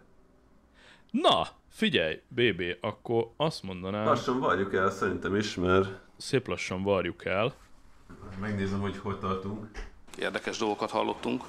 S1: Na, figyelj, bé bé, akkor azt mondanám...
S2: Lassan varjuk el, szerintem is, mert...
S1: Szép lassan varjuk el.
S2: Megnézem, hogy hol tartunk.
S4: Érdekes dolgokat hallottunk.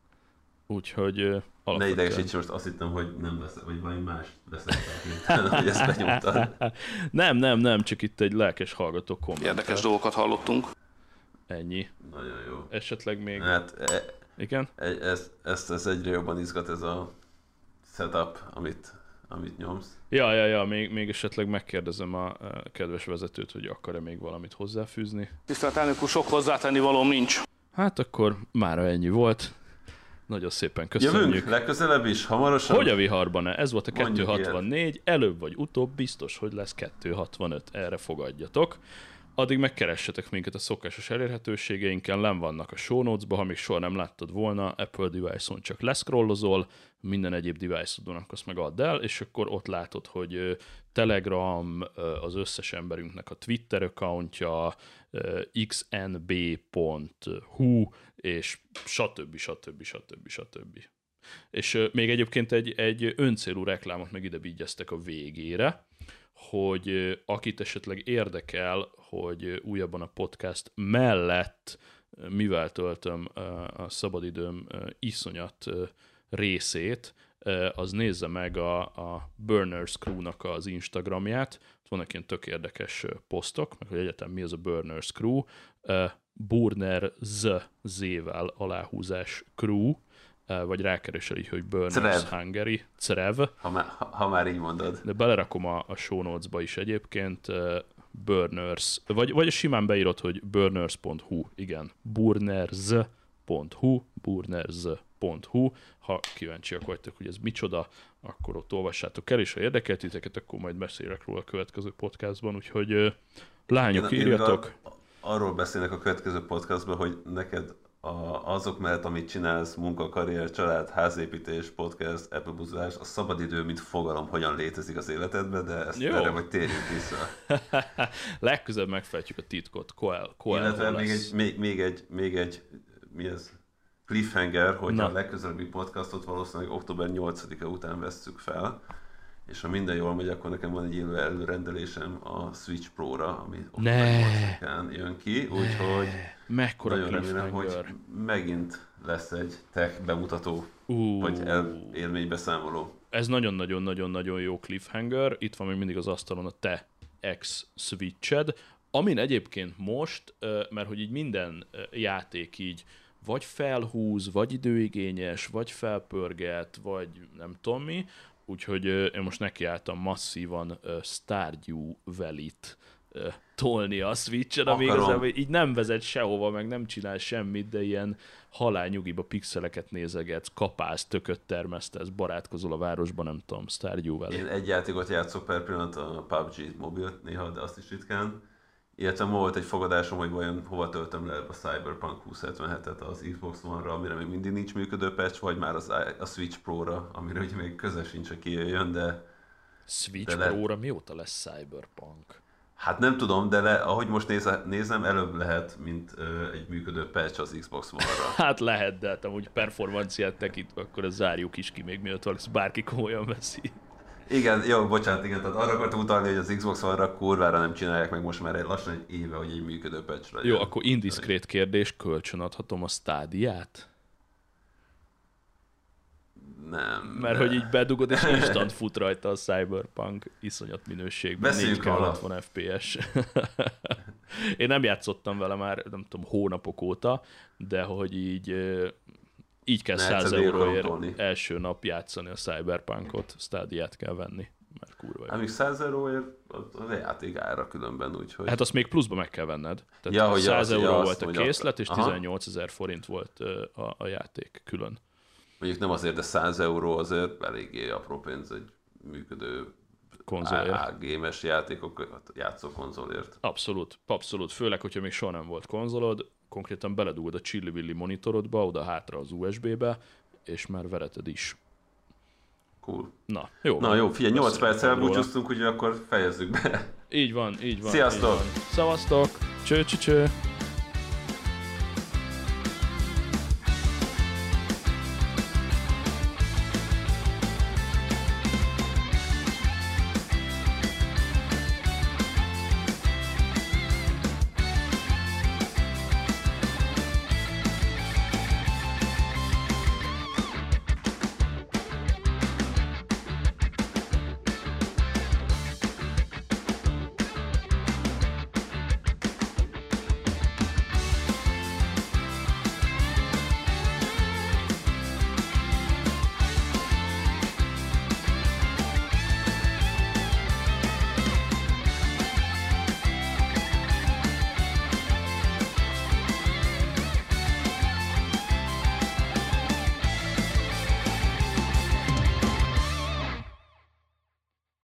S1: Úgyhogy uh, alapvetően...
S2: Ne idegesíts, most azt hittem, hogy nem lesz, vagy valami más beszéltem, hogy ezt benyomtad.
S1: Nem, nem, nem, csak itt egy lelkes hallgató kommentál.
S4: Érdekes dolgokat hallottunk.
S1: Ennyi.
S2: Nagyon jó.
S1: Esetleg még...
S2: Hát, e,
S1: igen?
S2: Ez, ez, ez, ez egyre jobban izgat ez a setup, amit, amit nyomsz.
S1: Ja, ja, ja, még, még esetleg megkérdezem a, a kedves vezetőt, hogy akar-e még valamit hozzáfűzni.
S4: Tisztelt elnök úr, sok hozzátenni valóm nincs.
S1: Hát akkor mára ennyi volt. Nagyon szépen köszönjük.
S2: Jövünk legközelebb is, hamarosan.
S1: Hogy a viharban-e? Ez volt a
S2: Mondjuk
S1: kettő hatvannégy, előbb vagy utóbb biztos, hogy lesz kettő hatvanöt. Erre fogadjatok. Addig megkeressetek minket a szokásos elérhetőségeinken, len vannak a show notes-ba, ha még soha nem láttad volna, Apple device-on csak leszkrollozol, minden egyéb device-odon azt meg add el, és akkor ott látod, hogy Telegram, az összes emberünknek a Twitter accountja, x n b pont h u, és stb. stb. stb. stb. És még egyébként egy, egy öncélú reklámot meg ide vigyeztek a végére, hogy akit esetleg érdekel, hogy újabban a podcast mellett mivel töltöm a szabadidőm iszonyat részét, az nézze meg a, a Burners Crew-nak az Instagramját. Vannak ilyen tök érdekes posztok, meg hogy egyetem mi az a Burners Crew. Burner Z Z-vel aláhúzás Crew, vagy rákeresel így, hogy Burners
S2: Crev.
S1: Hungary, Crev.
S2: Ha már, ha, ha már így mondod.
S1: De belerakom a, a show notes-ba is egyébként, uh, Burners, vagy, vagy simán beírod, hogy burners pont h u, igen, burners pont h u, burners pont h u, ha kíváncsiak vagytok, hogy ez micsoda, akkor ott olvassátok el, és ha érdekelt titeket, akkor majd beszélek róla a következő podcastban, úgyhogy uh, lányok,
S2: Én,
S1: írjatok.
S2: Én arról beszélnek a következő podcastban, hogy neked A, azok mellett, amit csinálsz, munka, karrier, család, házépítés, podcast, Apple-buzolás, a szabadidő, mint fogalom, hogyan létezik az életedben, de ezt
S1: Jó.
S2: erre majd térjünk vissza.
S1: Legközelebb megfejtjük a titkot. Coel, Coel
S2: Illetve még egy, még, még egy, még egy, mi ez? Cliffhanger, hogy
S1: Na.
S2: a legközelebbi podcastot valószínűleg október nyolcadika után vesszük fel, és ha minden jól megy, akkor nekem van egy élő előrendelésem a Switch Pro-ra, ami október nyolcadikán jön ki, úgyhogy
S1: mekkora
S2: nagyon remélem, hogy
S1: cliffhanger.
S2: megint lesz egy tech bemutató,
S1: Uh.
S2: vagy el, élménybeszámoló.
S1: Ez nagyon-nagyon-nagyon-nagyon jó cliffhanger. Itt van még mindig az asztalon a te ex-switched, amin egyébként most, mert hogy így minden játék így vagy felhúz, vagy időigényes, vagy felpörget, vagy nem tudom mi, úgyhogy én most nekiálltam masszívan Stardew Valley-t tolni a Switch-en, ami
S2: Akarom.
S1: igazából így nem vezet sehova, meg nem csinál semmit, de ilyen halálnyugiba pixeleket nézegetsz, kapálsz, tököt termesztesz, barátkozol a városban, nem tudom, Stardew Valley.
S2: Én egy játékot játszok per pillanat, a pé u bé gé mobil néha, de azt is ritkán. Illetve ma volt egy fogadásom, hogy vajon hova töltöm le a Cyberpunk húszszázhetvenhetet az Xbox One-ra, amire még mindig nincs működő patch, vagy már az, a Switch Pro-ra, amire ugye még közel sincs, hogy kijöjjön, de
S1: Switch
S2: de le-
S1: Pro-ra mióta lesz Cyberpunk?
S2: hát nem tudom, de le, ahogy most néze, nézem, előbb lehet, mint ö, egy működő patch az Xbox One-ra.
S1: Hát lehet, de hát amúgy performanciát tekintve, akkor ezt zárjuk is ki, még mielőtt valaki bárki komolyan veszi.
S2: Igen, jó, bocsánat, igen, tehát arra akartam utalni, hogy az Xbox One-ra kurvára nem csinálják meg most már egy lassan egy éve, hogy egy működő patch legyen.
S1: Jó, akkor indiszkrét kérdés, kölcsönadhatom a Stadiát?
S2: Nem.
S1: Mert
S2: de-
S1: hogy így bedugod, és instant fut rajta a Cyberpunk iszonyat minőségben,
S2: Beszéljünk
S1: négy ká
S2: róla.
S1: hatvan ef pé es. Én nem játszottam vele már, nem tudom, hónapok óta, de hogy így, ö, így kell
S2: Ne,
S1: száz
S2: egyszerűen akarom
S1: euróért
S2: tolni.
S1: első nap játszani a Cyberpunkot, Stadiát kell venni, mert kurva jó.
S2: Hát még száz euróért az az a játék ára különben, úgyhogy...
S1: Hát azt még pluszba meg kell venned. Tehát
S2: Ja, hogy
S1: száz
S2: azt-
S1: euró
S2: ja, azt,
S1: volt a
S2: hogy
S1: készlet, és
S2: aha.
S1: tizennyolcezer forint volt ö, a, a játék külön.
S2: Mondjuk nem azért, de száz euró azért eléggé apró pénz egy működő
S1: Konzolért.
S2: á gé-mes játékokat játszó konzolért.
S1: Abszolút, abszolút. Főleg, hogyha még soha nem volt konzolod, konkrétan beledugod a Chilli-Willi monitorodba, oda hátra az u es bé-be, és már vereted is.
S2: Cool.
S1: Na, jó.
S2: Na jó, figyelj, nyolc
S1: Beszélünk
S2: perccel
S1: róla.
S2: búcsúztunk, úgyhogy akkor fejezzük be.
S1: Így van, így van.
S2: Sziasztok!
S1: Így van. Szevasztok! Cső, cső, cső!